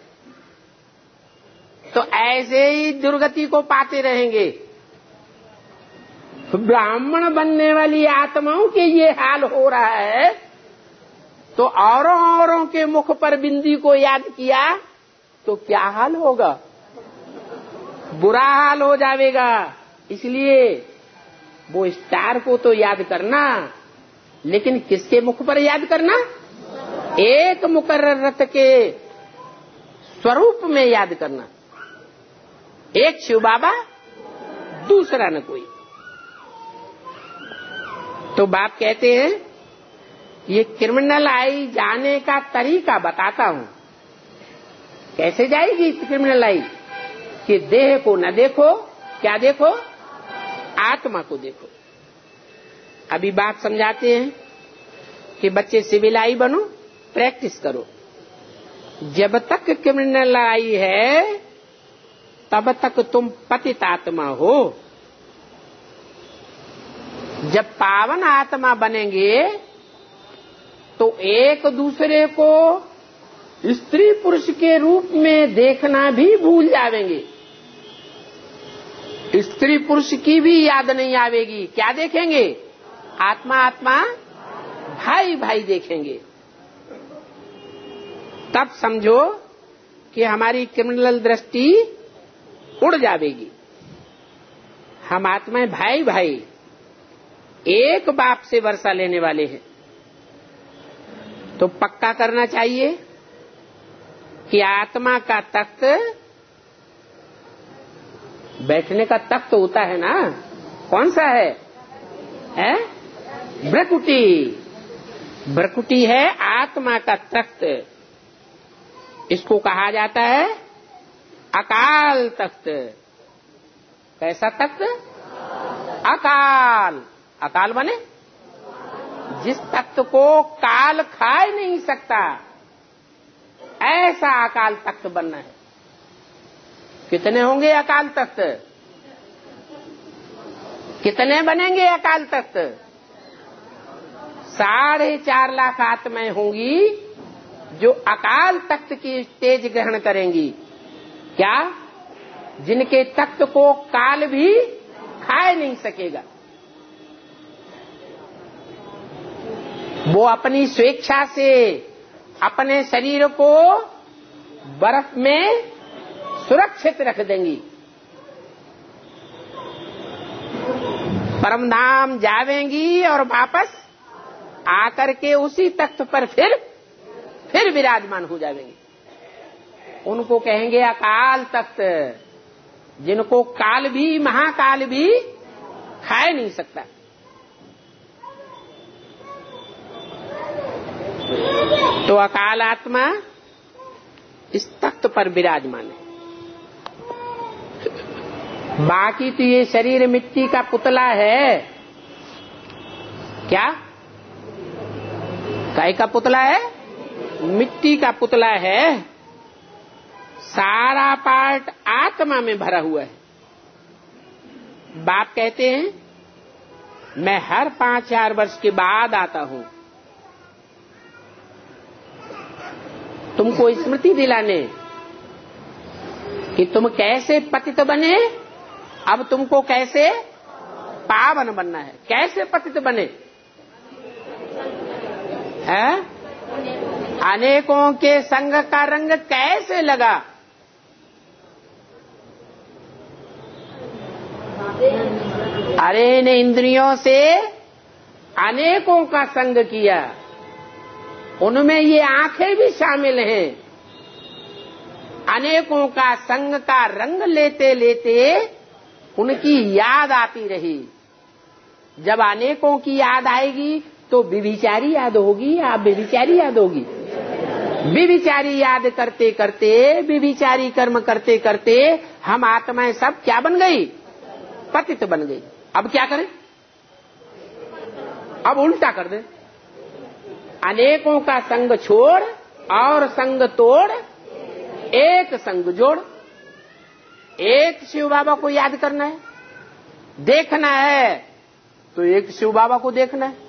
तो ऐसे ही दुर्गति को पाते रहेंगे। ब्राह्मण बनने वाली आत्माओं के ये हाल हो रहा है, तो औरों औरों के मुख पर बिंदी को याद किया तो क्या हाल होगा? बुरा हाल हो जाएगा। इसलिए वो स्टार को तो याद करना, लेकिन किसके मुख पर याद करना? एक मुकर्रर रथ के स्वरूप में याद करना। एक शिव बाबा, दूसरा न कोई। तो बाप कहते हैं ये क्रिमिनल आई जाने का तरीका बताता हूं। कैसे जाएगी क्रिमिनल आई? कि देह को न देखो, क्या देखो? आत्मा को देखो। अभी बाप समझाते हैं कि बच्चे सिविल आई बनो, प्रैक्टिस करो। जब तक क्रिमिनल आई है तब तक तुम पतित आत्मा हो। जब पावन आत्मा बनेंगे तो एक दूसरे को स्त्री पुरुष के रूप में देखना भी भूल जाएंगे। स्त्री पुरुष की भी याद नहीं आवेगी। क्या देखेंगे? आत्मा आत्मा भाई भाई देखेंगे। तब समझो कि हमारी क्रिमिनल दृष्टि उड़ जाएगी। हम आत्माएं भाई भाई एक बाप से वर्षा लेने वाले हैं। तो पक्का करना चाहिए कि आत्मा का तख्त, बैठने का तख्त होता है ना, कौन सा है? है भ्रकुटी। भ्रकुटी है आत्मा का तख्त। इसको कहा जाता है अकाल तख्त। कैसा तख्त? अकाल। अकाल बने जिस तख्त को काल खा नहीं सकता, ऐसा अकाल तख्त बनना है। कितने होंगे अकाल तख्त? कितने बनेंगे अकाल तख्त? साढ़े चार लाख आत्माएं होंगी जो अकाल तख्त की स्टेज ग्रहण करेंगी। क्या? जिनके तख्त को काल भी खाए नहीं सकेगा। वो अपनी स्वेच्छा से अपने शरीर को बर्फ में सुरक्षित रख देंगी। परमधाम जावेंगी और वापस आकर के उसी तख्त पर फिर फिर विराजमान हो जाएंगी। उनको कहेंगे अकाल तख्त, जिनको काल भी, महाकाल भी खाए नहीं सकता। तो अकाल आत्मा इस तख्त पर विराजमान है। बाकी तो ये शरीर मिट्टी का पुतला है। क्या? काय का पुतला है? मिट्टी का पुतला है। सारा पार्ट आत्मा में भरा हुआ है। बाप कहते हैं मैं हर पांच चार वर्ष के बाद आता हूं तुमको स्मृति दिलाने कि तुम कैसे पतित बने, अब तुमको कैसे पावन बनना है। कैसे पतित बने? है? अनेकों के संग का रंग कैसे लगा? अरे इन इंद्रियों से अनेकों का संग किया, उनमें ये आंखें भी शामिल हैं। अनेकों का संग का रंग लेते लेते उनकी याद आती रही। जब अनेकों की याद आएगी तो विभिचारी याद होगी या व्यभिचारी याद होगी? विभिचारी याद करते करते, विभिचारी कर्म करते करते हम आत्माएं सब क्या बन गई? पतित बन गई। अब क्या करें? अब उल्टा कर दे। अनेकों का संग छोड़ और संग तोड़, एक संग जोड़। एक शिव बाबा को याद करना है, देखना है तो एक शिव बाबा को देखना है।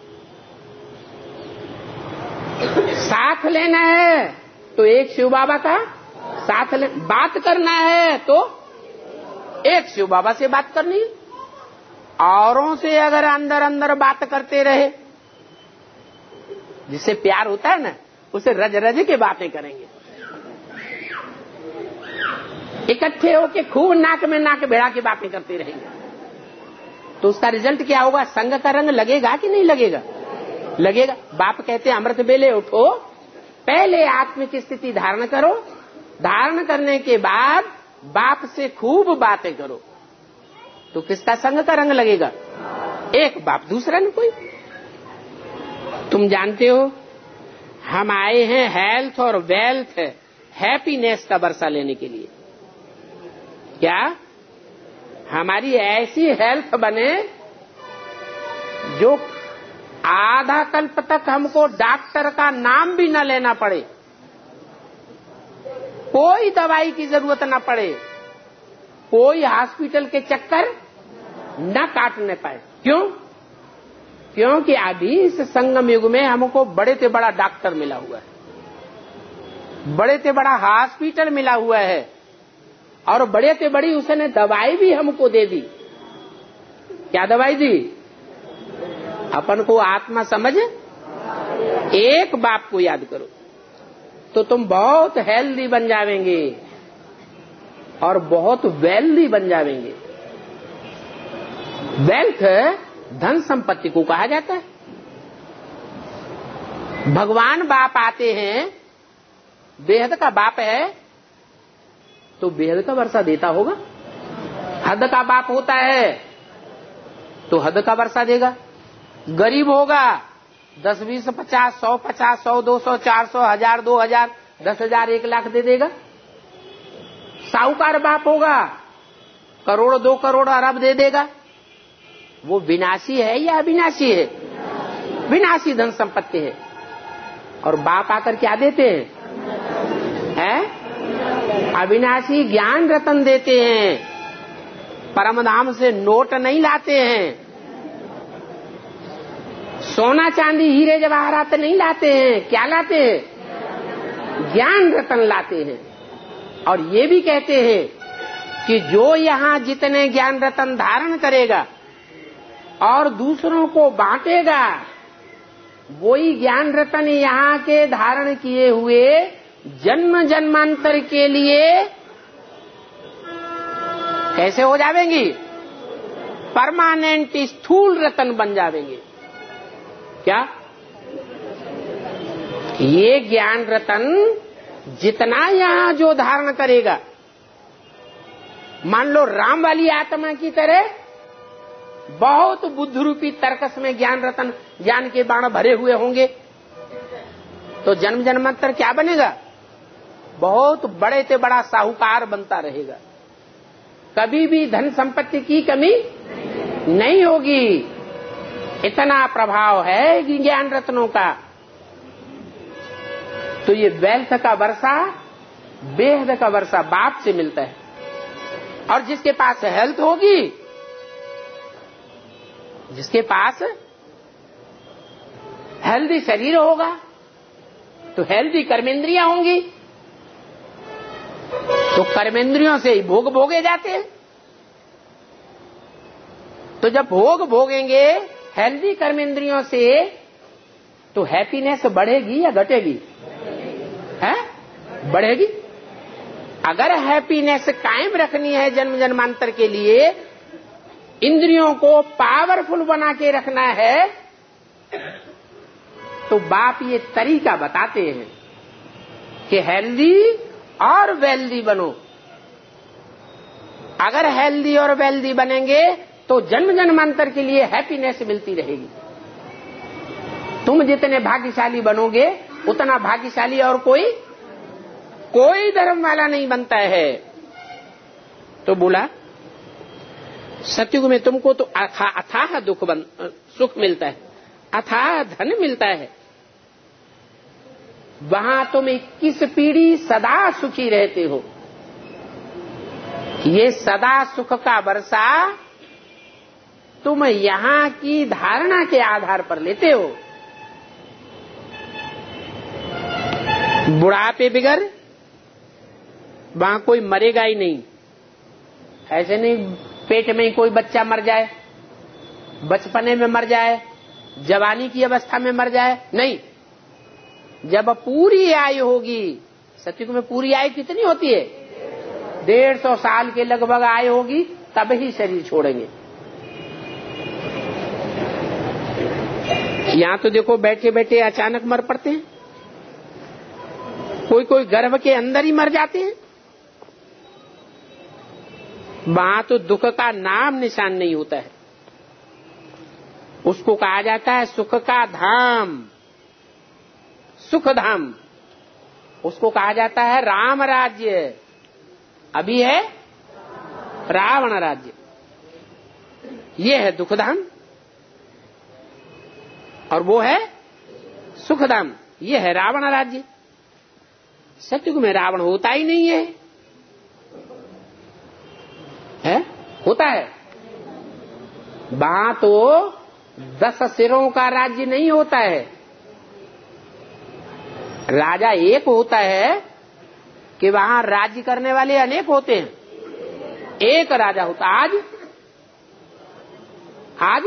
साथ लेना है तो एक शिव बाबा का साथ ले। बात करना है तो एक शिव बाबा से बात करनी है। औरों से अगर अंदर अंदर बात करते रहे, जिससे प्यार होता है ना, उसे रज रज के बातें करेंगे। इकट्ठे होके खूब नाक में नाक भिड़ा के बातें करते रहेंगे तो उसका रिजल्ट क्या होगा? संग का रंग लगेगा कि नहीं लगेगा? लगेगा। बाप कहते हैं अमृत बेले उठो, पहले आत्मिक स्थिति धारण करो, धारण करने के बाद बाप से खूब बातें करो। तो किसका संग का रंग लगेगा? एक बाप, दूसरा नहीं कोई। तुम जानते हो हम आए हैं हेल्थ और वेल्थ, हैप्पीनेस का वर्षा लेने के लिए। क्या हमारी ऐसी हेल्थ बने जो आधा कल्प तक हमको डॉक्टर का नाम भी न लेना पड़े, कोई दवाई की जरूरत न पड़े। कोई हॉस्पिटल के चक्कर न काटने पाए। क्यों? क्योंकि अभी इस संगम युग में हमको बड़े से बड़ा डॉक्टर मिला हुआ है, बड़े से बड़ा हॉस्पिटल मिला हुआ है, और बड़े से बड़ी उसने दवाई भी हमको दे दी। क्या दवाई दी? अपन को आत्मा समझ एक बाप को याद करो तो तुम बहुत हेल्दी बन जावेंगे और बहुत वेल्दी बन जावेंगे। वेल्थ धन संपत्ति को कहा जाता है। भगवान बाप आते हैं, बेहद का बाप है तो बेहद का वर्षा देता होगा। हद का बाप होता है तो हद का वर्षा देगा। गरीब होगा दस बीस पचास सौ पचास सौ दो सौ चार सौ हजार दो हजार दस हजार एक लाख दे देगा। साहूकार बाप होगा करोड़ दो करोड़ अरब दे देगा। वो विनाशी है या अविनाशी है? विनाशी धन संपत्ति है। और बाप आकर क्या देते हैं? हैं? अविनाशी ज्ञान रतन देते हैं। परमधाम से नोट नहीं लाते हैं, सोना चांदी हीरे जवाहरात नहीं लाते हैं। क्या लाते हैं? ज्ञान रतन लाते हैं। और ये भी कहते हैं कि जो यहाँ जितने ज्ञान रतन धारण करेगा और दूसरों को बांटेगा, वही ज्ञान रतन यहाँ के धारण किए हुए जन्म जन्मांतर के लिए कैसे हो जावेंगी? परमानेंट स्थूल रतन बन जावेंगे। क्या? ये ज्ञान रतन जितना यहाँ जो धारण करेगा, मान लो राम वाली आत्मा की तरह बहुत बुद्ध रूपी तर्कस में ज्ञान रतन ज्ञान के बाण भरे हुए होंगे, तो जन्म जन्मांतर क्या बनेगा? बहुत बड़े से बड़ा साहूकार बनता रहेगा। कभी भी धन संपत्ति की कमी नहीं होगी। इतना प्रभाव है ज्ञान रत्नों का। तो ये वेल्थ का वर्षा, बेहद का वर्षा बाप से मिलता है। और जिसके पास हेल्थ होगी, जिसके पास हेल्दी शरीर होगा, तो हेल्दी कर्मेंद्रियां होंगी, तो कर्मेंद्रियों से ही भोग भोगे जाते हैं। तो जब भोग भोगेंगे हेल्दी कर्मेंद्रियों से, तो हैप्पीनेस बढ़ेगी या घटेगी? है? बढ़ेगी। अगर हैप्पीनेस कायम रखनी है जन्म जन्मांतर के लिए, इंद्रियों को पावरफुल बना के रखना है, तो बाप ये तरीका बताते हैं कि हेल्दी और वेल्दी बनो। अगर हेल्दी और वेल्दी बनेंगे तो जन्म जन्मांतर के लिए हैप्पीनेस मिलती रहेगी। तुम जितने भाग्यशाली बनोगे उतना भाग्यशाली और कोई कोई धर्म वाला नहीं बनता है। तो बोला सतयुग में तुमको तो अथाह दुख बन, सुख मिलता है, अथाह धन मिलता है। वहां तुम इक्कीस पीढ़ी सदा सुखी रहते हो। ये सदा सुख का वर्षा तुम यहाँ की धारणा के आधार पर लेते हो। बुढ़ापे बिगर वहां कोई मरेगा ही नहीं। ऐसे नहीं पेट में ही कोई बच्चा मर जाए, बचपने में मर जाए, जवानी की अवस्था में मर जाए, नहीं। जब पूरी आयु होगी, सतयुग में पूरी आयु कितनी होती है? डेढ़ सौ साल के लगभग आयु होगी, तब ही शरीर छोड़ेंगे। यहाँ तो देखो बैठे बैठे अचानक मर पड़ते हैं, कोई कोई गर्भ के अंदर ही मर जाते हैं। वहां तो दुख का नाम निशान नहीं होता है। उसको कहा जाता है सुख का धाम, सुख धाम। उसको कहा जाता है राम राज्य। अभी है रावण राज्य, ये है दुख धाम, और वो है सुख धाम, ये है रावण राज्य। सतयुग में रावण होता ही नहीं है। है? होता है? वहां तो दस सिरों का राज्य नहीं होता है। राजा एक होता है कि वहां राज्य करने वाले अनेक होते हैं। एक राजा होता। आज आज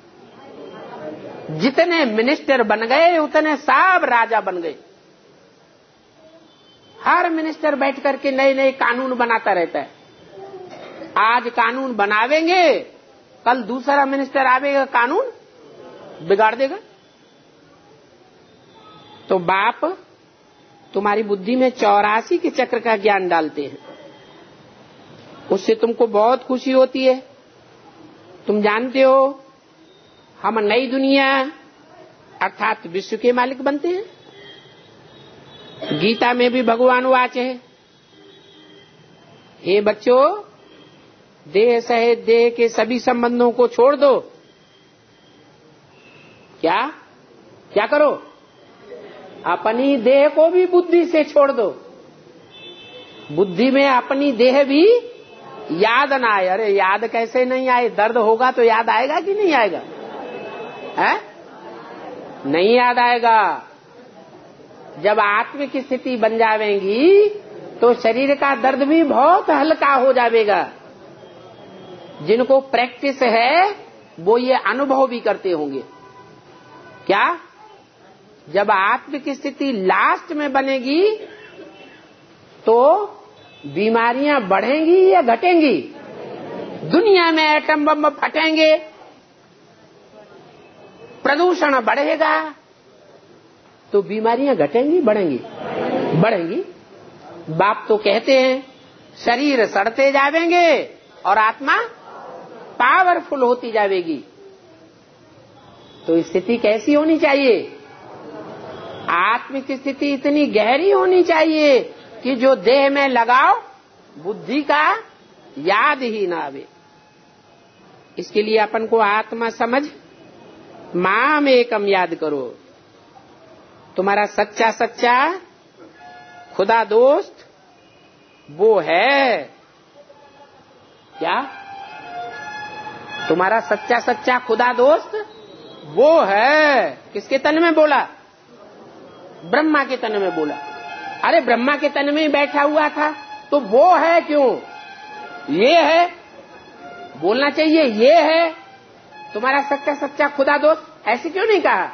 जितने मिनिस्टर बन गए उतने सब राजा बन गए। हर मिनिस्टर बैठ करके नए नए कानून बनाता रहता है। आज कानून बनावेंगे, कल दूसरा मिनिस्टर आवेगा, कानून बिगाड़ देगा। तो बाप तुम्हारी बुद्धि में चौरासी के चक्र का ज्ञान डालते हैं, उससे तुमको बहुत खुशी होती है। तुम जानते हो हम नई दुनिया अर्थात विश्व के मालिक बनते हैं। गीता में भी भगवान वाच है, हे बच्चों, देह सहित देह के सभी संबंधों को छोड़ दो। क्या क्या करो? अपनी देह को भी बुद्धि से छोड़ दो। बुद्धि में अपनी देह भी याद ना आए। अरे याद कैसे नहीं आए? दर्द होगा तो याद आएगा कि नहीं आएगा? है? नहीं याद आएगा। जब आत्म की स्थिति बन जावेगी तो शरीर का दर्द भी बहुत हल्का हो जाएगा। जिनको प्रैक्टिस है वो ये अनुभव भी करते होंगे। क्या? जब आत्म की स्थिति लास्ट में बनेगी तो बीमारियां बढ़ेंगी या घटेंगी? दुनिया में एटम बम फटेंगे, प्रदूषण बढ़ेगा, तो बीमारियां घटेंगी बढ़ेंगी? बढ़ेंगी। बाप तो कहते हैं शरीर सड़ते जावेंगे और आत्मा पावरफुल होती जाएगी। तो स्थिति कैसी होनी चाहिए? आत्म की स्थिति इतनी गहरी होनी चाहिए कि जो देह में लगाओ बुद्धि का याद ही ना आवे। इसके लिए अपन को आत्मा समझ माम एकम याद करो। तुम्हारा सच्चा सच्चा खुदा दोस्त वो है। क्या? तुम्हारा सच्चा सच्चा खुदा दोस्त वो है। किसके तन में बोला? ब्रह्मा के तन में बोला। अरे ब्रह्मा के तन में ही बैठा हुआ था तो वो है क्यों? ये है बोलना चाहिए। ये है तुम्हारा सच्चा सच्चा खुदा दोस्त। ऐसे क्यों नहीं कहा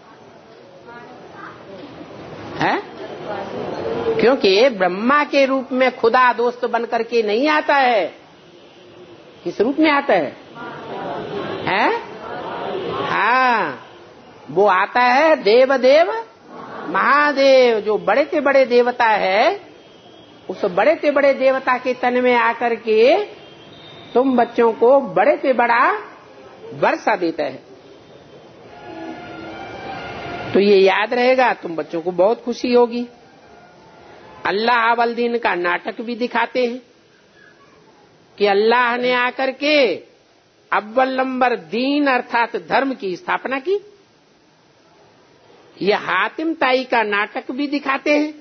है? क्योंकि ब्रह्मा के रूप में खुदा दोस्त बन करके नहीं आता है। किस रूप में आता है? हैं? हाँ, वो आता है देव देव महादेव। जो बड़े से बड़े देवता है उस बड़े से बड़े देवता के तन में आकर के तुम बच्चों को बड़े से बड़ा वर्षा देता है। तो ये याद रहेगा, तुम बच्चों को बहुत खुशी होगी। अल्लाह अव्वल दिन का नाटक भी दिखाते हैं कि अल्लाह ने आकर के अव्वल नंबर दीन अर्थात धर्म की स्थापना की। यह हातिम ताई का नाटक भी दिखाते हैं।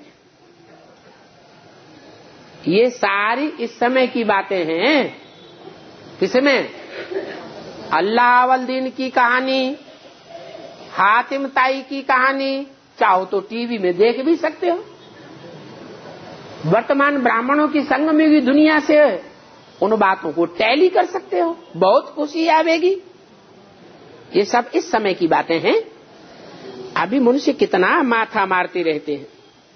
ये सारी इस समय की बातें हैं। किसमें? अल्लाह अव्वल दिन की कहानी, हातिम ताई की कहानी चाहो तो टीवी में देख भी सकते हो। वर्तमान ब्राह्मणों की संगमयुगी दुनिया से उन बातों को टैली कर सकते हो, बहुत खुशी आवेगी। ये सब इस समय की बातें हैं। अभी मनुष्य कितना माथा मारते रहते हैं।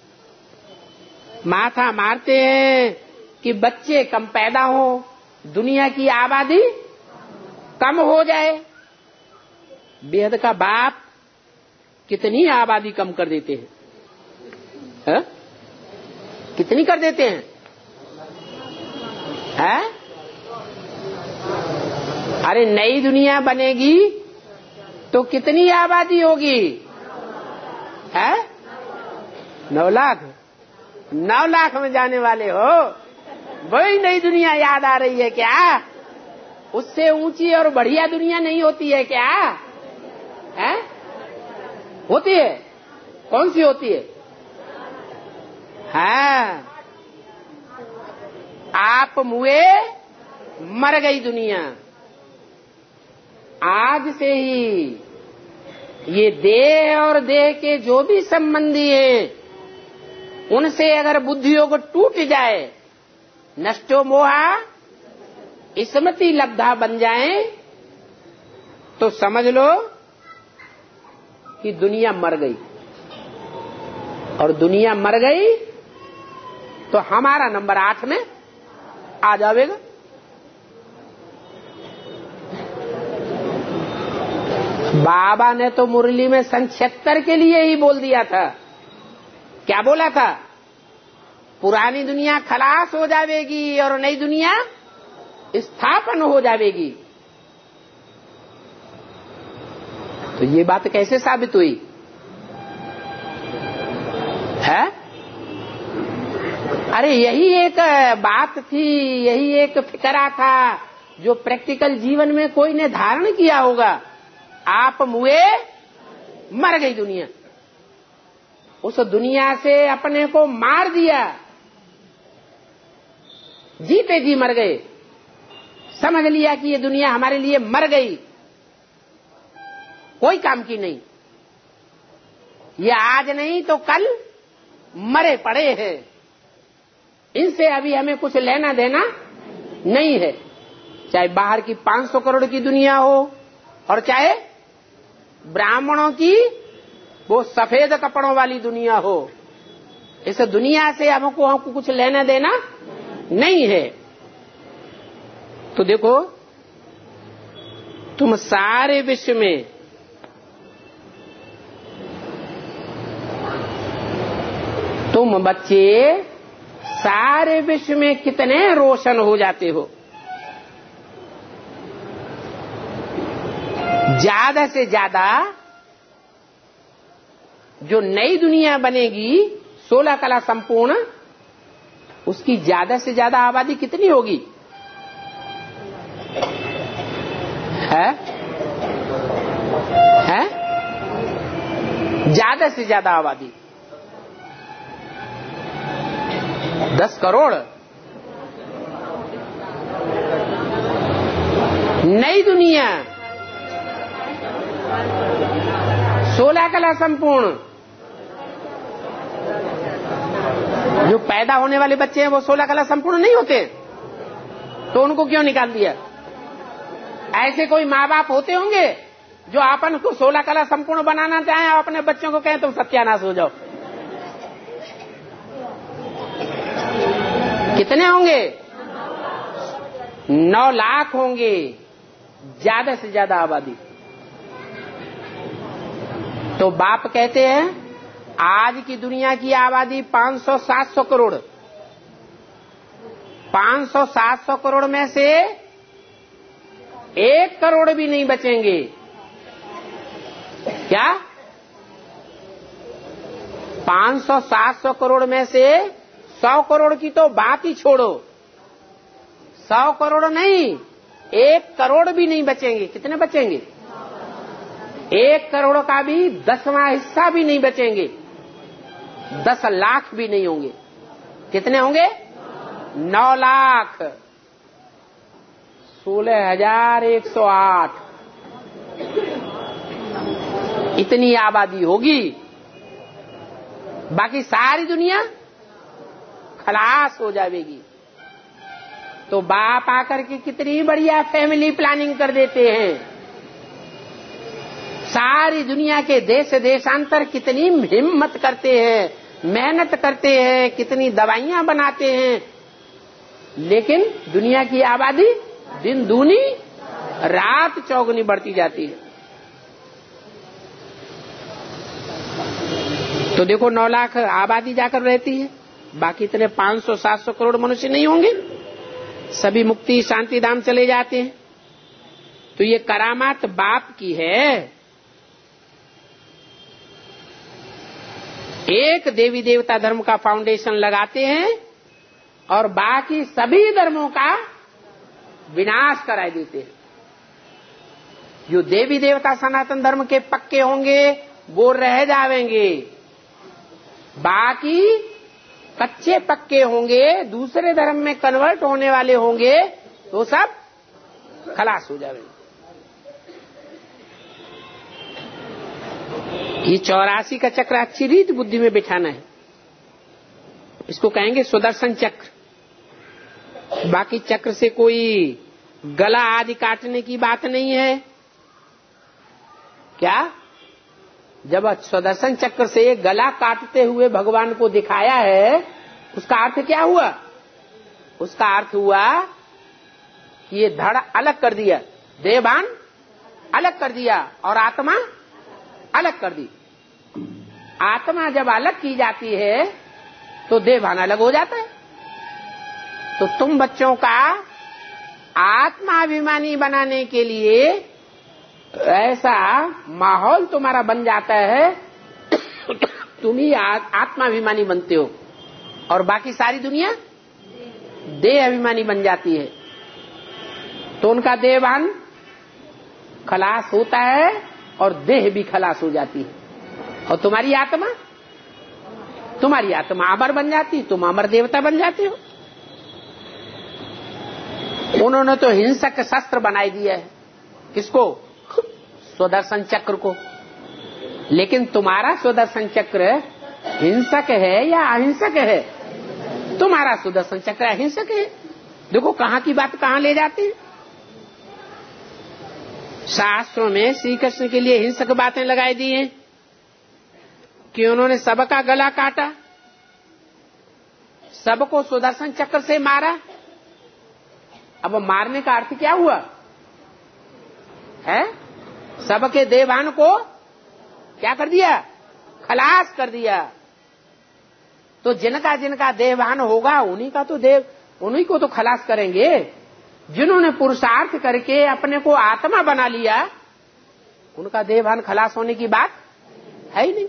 माथा मारते हैं कि बच्चे कम पैदा हो, दुनिया की आबादी कम हो जाए। बेहद का बाप कितनी आबादी कम कर देते हैं, है? कितनी कर देते हैं, है? अरे नई दुनिया बनेगी तो कितनी आबादी होगी, है? नौ लाख नौ लाख में जाने वाले हो। वही नई दुनिया याद आ रही है क्या? उससे ऊंची और बढ़िया दुनिया नहीं होती है क्या? है? होती है। कौन सी होती है? हाँ, आप मुए मर गई दुनिया। आज से ही ये देह और देह के जो भी संबंधी हैं, उनसे अगर बुद्धियोग टूट जाए, नष्टो मोहा स्मृति लब्धा बन जाए, तो समझ लो कि दुनिया मर गई। और दुनिया मर गई तो हमारा नंबर आठ में आ जाएगा। बाबा ने तो मुरली में सन छिहत्तर के लिए ही बोल दिया था। क्या बोला था? पुरानी दुनिया खलास हो जाएगी और नई दुनिया स्थापन हो जाएगी। तो ये बात कैसे साबित हुई है? अरे यही एक बात थी, यही एक फिक्रा था जो प्रैक्टिकल जीवन में कोई ने धारण किया होगा। आप मुए, मर गई दुनिया। उस दुनिया से अपने को मार दिया, जीते जी मर गए। समझ लिया कि ये दुनिया हमारे लिए मर गई, कोई काम की नहीं। ये आज नहीं तो कल मरे पड़े हैं, इनसे अभी हमें कुछ लेना देना नहीं है। चाहे बाहर की पाँच सौ करोड़ की दुनिया हो और चाहे ब्राह्मणों की वो सफेद कपड़ों वाली दुनिया हो, इस दुनिया से हमको हमको कुछ लेना देना नहीं है। तो देखो, तुम सारे विश्व में तुम बच्चे सारे विश्व में कितने रोशन हो जाते हो। ज्यादा से ज्यादा जो नई दुनिया बनेगी, सोलह कला संपूर्ण, उसकी ज्यादा से ज्यादा आबादी कितनी होगी? है है ज्यादा से ज्यादा आबादी दस करोड़। नई दुनिया सोलह कला संपूर्ण, जो पैदा होने वाले बच्चे हैं वो सोलह कला संपूर्ण नहीं होते, तो उनको क्यों निकाल दिया? ऐसे कोई माँ बाप होते होंगे जो अपन को सोलह कला संपूर्ण बनाना चाहें और अपने बच्चों को कहें तुम सत्यानाश हो जाओ। कितने होंगे? नौ लाख होंगे, ज्यादा से ज्यादा आबादी। तो बाप कहते हैं आज की दुनिया की आबादी पाँच सौ सात सौ करोड़, पाँच सौ सात सौ करोड़ में से एक करोड़ भी नहीं बचेंगे। क्या? पाँच सौ सात सौ करोड़ में से सौ करोड़ की तो बात ही छोड़ो, सौ करोड़ नहीं, एक करोड़ भी नहीं बचेंगे। कितने बचेंगे? एक करोड़ का भी दसवां हिस्सा भी नहीं बचेंगे, दस लाख भी नहीं होंगे। कितने होंगे? नौ लाख, सोलह हजार एक सौ आठ, इतनी आबादी होगी। बाकी सारी दुनिया खलास हो जाएगी। तो बाप आकर के कितनी बढ़िया फैमिली प्लानिंग कर देते हैं। सारी दुनिया के देश देशांतर कितनी हिम्मत करते हैं, मेहनत करते हैं, कितनी दवाइयां बनाते हैं, लेकिन दुनिया की आबादी दिन दूनी रात चौगुनी बढ़ती जाती है। तो देखो, नौ लाख आबादी जाकर रहती है, बाकी इतने पाँच सौ सात सौ करोड़ मनुष्य नहीं होंगे, सभी मुक्ति शांति धाम चले जाते हैं। तो ये करामात बाप की है। एक देवी देवता धर्म का फाउंडेशन लगाते हैं और बाकी सभी धर्मों का विनाश करा देते हैं। जो देवी देवता सनातन धर्म के पक्के होंगे वो रह जाएंगे, बाकी कच्चे पक्के होंगे, दूसरे धर्म में कन्वर्ट होने वाले होंगे, तो सब खलास हो जाएंगे। ये चौरासी का चक्र अच्छी रीत बुद्धि में बिठाना है। इसको कहेंगे सुदर्शन चक्र। बाकी चक्र से कोई गला आदि काटने की बात नहीं है। क्या? जब सुदर्शन चक्र से गला काटते हुए भगवान को दिखाया है, उसका अर्थ क्या हुआ? उसका अर्थ हुआ कि ये धड़ अलग कर दिया, देहभान अलग कर दिया और आत्मा अलग कर दी। आत्मा जब अलग की जाती है तो देहभान अलग हो जाता है। तो तुम बच्चों का आत्माभिमानी बनाने के लिए ऐसा माहौल तुम्हारा बन जाता है, तुम ही आत्माभिमानी बनते हो और बाकी सारी दुनिया देह अभिमानी बन जाती है। तो उनका देहभान खलास होता है और देह भी खलास हो जाती है। और तुम्हारी आत्मा तुम्हारी आत्मा अमर बन जाती, तुम अमर देवता बन जाते हो। उन्होंने तो हिंसक शस्त्र बनाई दिया है। किसको? सुदर्शन चक्र को। लेकिन तुम्हारा सुदर्शन चक्र हिंसक है या अहिंसक है? तुम्हारा सुदर्शन चक्र अहिंसक है। देखो कहां की बात कहां ले जाती है। शास्त्रों में श्री कृष्ण के लिए हिंसक बातें लगाई दी हैं कि उन्होंने सबका गला काटा, सबको सुदर्शन चक्र से मारा। अब मारने का अर्थ क्या हुआ है? सबके देहभान को क्या कर दिया? खलास कर दिया। तो जिनका जिनका देहभान होगा उन्हीं का तो देव उन्हीं को तो खलास करेंगे। जिन्होंने पुरुषार्थ करके अपने को आत्मा बना लिया, उनका देहभान खलास होने की बात है ही नहीं।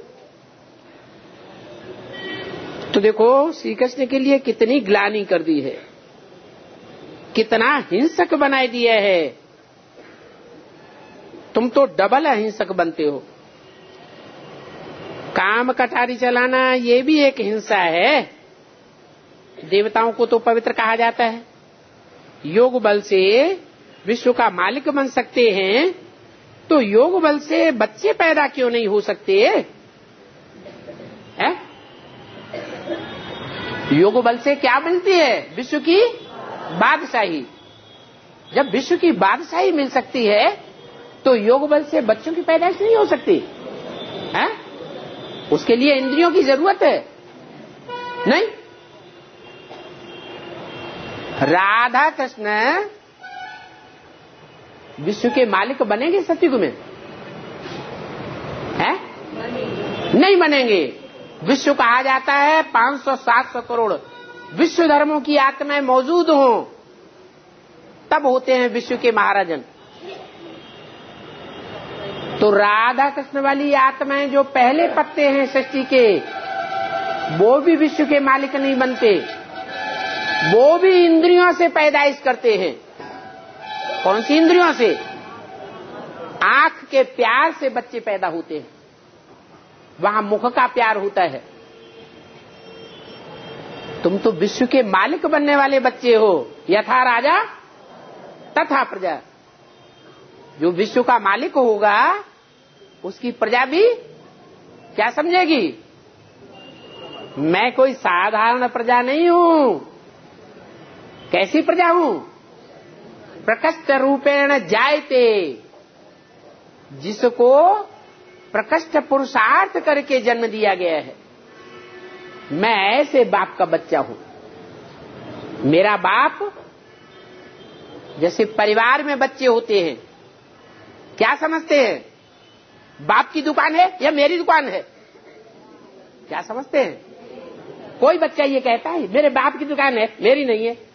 तो देखो श्री कृष्ण के लिए कितनी ग्लानि कर दी है, कितना हिंसक बनाए दिया है। तुम तो डबल अहिंसक बनते हो। काम कटारी चलाना ये भी एक हिंसा है। देवताओं को तो पवित्र कहा जाता है। योग बल से विश्व का मालिक बन सकते हैं, तो योग बल से बच्चे पैदा क्यों नहीं हो सकते? है? योग बल से क्या मिलती है? विश्व की बादशाही। जब विश्व की बादशाही मिल सकती है तो योग बल से बच्चों की पैदाइश नहीं हो सकती है? उसके लिए इंद्रियों की जरूरत है नहीं। राधा कृष्ण विश्व के मालिक बनेंगे सतयुग में? है? नहीं बनेंगे। विश्व कहा जाता है पांच सौ सात सौ करोड़ विश्व धर्मों की आत्माएं मौजूद हों तब होते हैं विश्व के महाराजन। तो राधा कृष्ण वाली आत्माएं जो पहले पत्ते हैं सृष्टि के, वो भी विश्व के मालिक नहीं बनते। वो भी इंद्रियों से पैदाइश करते हैं। कौन सी इंद्रियों से? आंख के प्यार से बच्चे पैदा होते हैं। वहां मुख का प्यार होता है। तुम तो विश्व के मालिक बनने वाले बच्चे हो। यथा राजा तथा प्रजा। जो विश्व का मालिक होगा उसकी प्रजा भी क्या समझेगी? मैं कोई साधारण प्रजा नहीं हूं। कैसी प्रजा हूं? प्रकृष्ट रूपेण जायते। जिसको प्रकृष्ट पुरुषार्थ करके जन्म दिया गया है। मैं ऐसे बाप का बच्चा हूं। मेरा बाप जैसे परिवार में बच्चे होते हैं, क्या समझते हैं? बाप की दुकान है या मेरी दुकान है? क्या समझते हैं? कोई बच्चा ये कहता है मेरे बाप की दुकान है, मेरी नहीं है।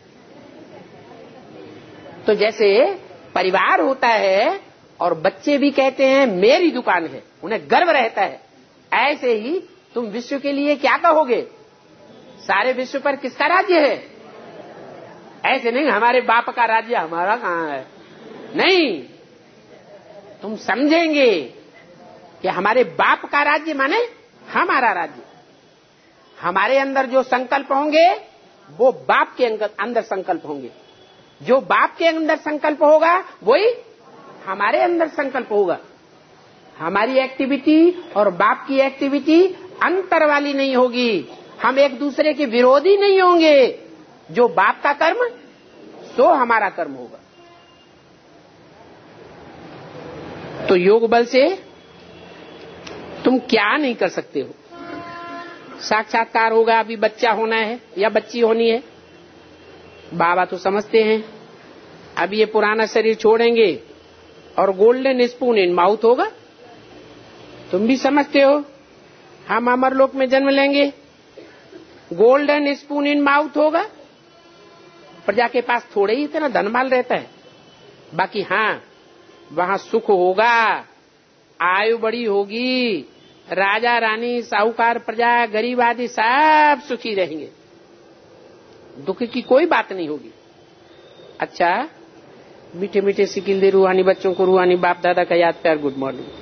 तो जैसे परिवार होता है और बच्चे भी कहते हैं मेरी दुकान है, उन्हें गर्व रहता है, ऐसे ही तुम विश्व के लिए क्या कहोगे? सारे विश्व पर किसका राज्य है? ऐसे नहीं हमारे बाप का राज्य हमारा कहां है। नहीं, तुम समझेंगे कि हमारे बाप का राज्य माने हमारा राज्य। हमारे अंदर जो संकल्प होंगे वो बाप के अंदर संकल्प होंगे। जो बाप के अंदर संकल्प होगा वही हमारे अंदर संकल्प होगा। हमारी एक्टिविटी और बाप की एक्टिविटी अंतर वाली नहीं होगी। हम एक दूसरे के विरोधी नहीं होंगे। जो बाप का कर्म सो हमारा कर्म होगा। तो योग बल से तुम क्या नहीं कर सकते हो। साक्षात्कार होगा, अभी बच्चा होना है या बच्ची होनी है, बाबा तो समझते हैं। अब ये पुराना शरीर छोड़ेंगे और गोल्डन स्पून इन माउथ होगा। तुम भी समझते हो, हम अमरलोक में जन्म लेंगे, गोल्डन स्पून इन माउथ होगा। प्रजा के पास थोड़े ही इतना धनमाल रहता है, बाकी हाँ वहां सुख होगा, आयु बड़ी होगी, राजा रानी साहूकार प्रजा गरीब आदि सब सुखी रहेंगे, दुख की कोई बात नहीं होगी। अच्छा, मीठे मीठे सिकिल दे रूहानी बच्चों को रूहानी बाप दादा का याद प्यार गुड मॉर्निंग।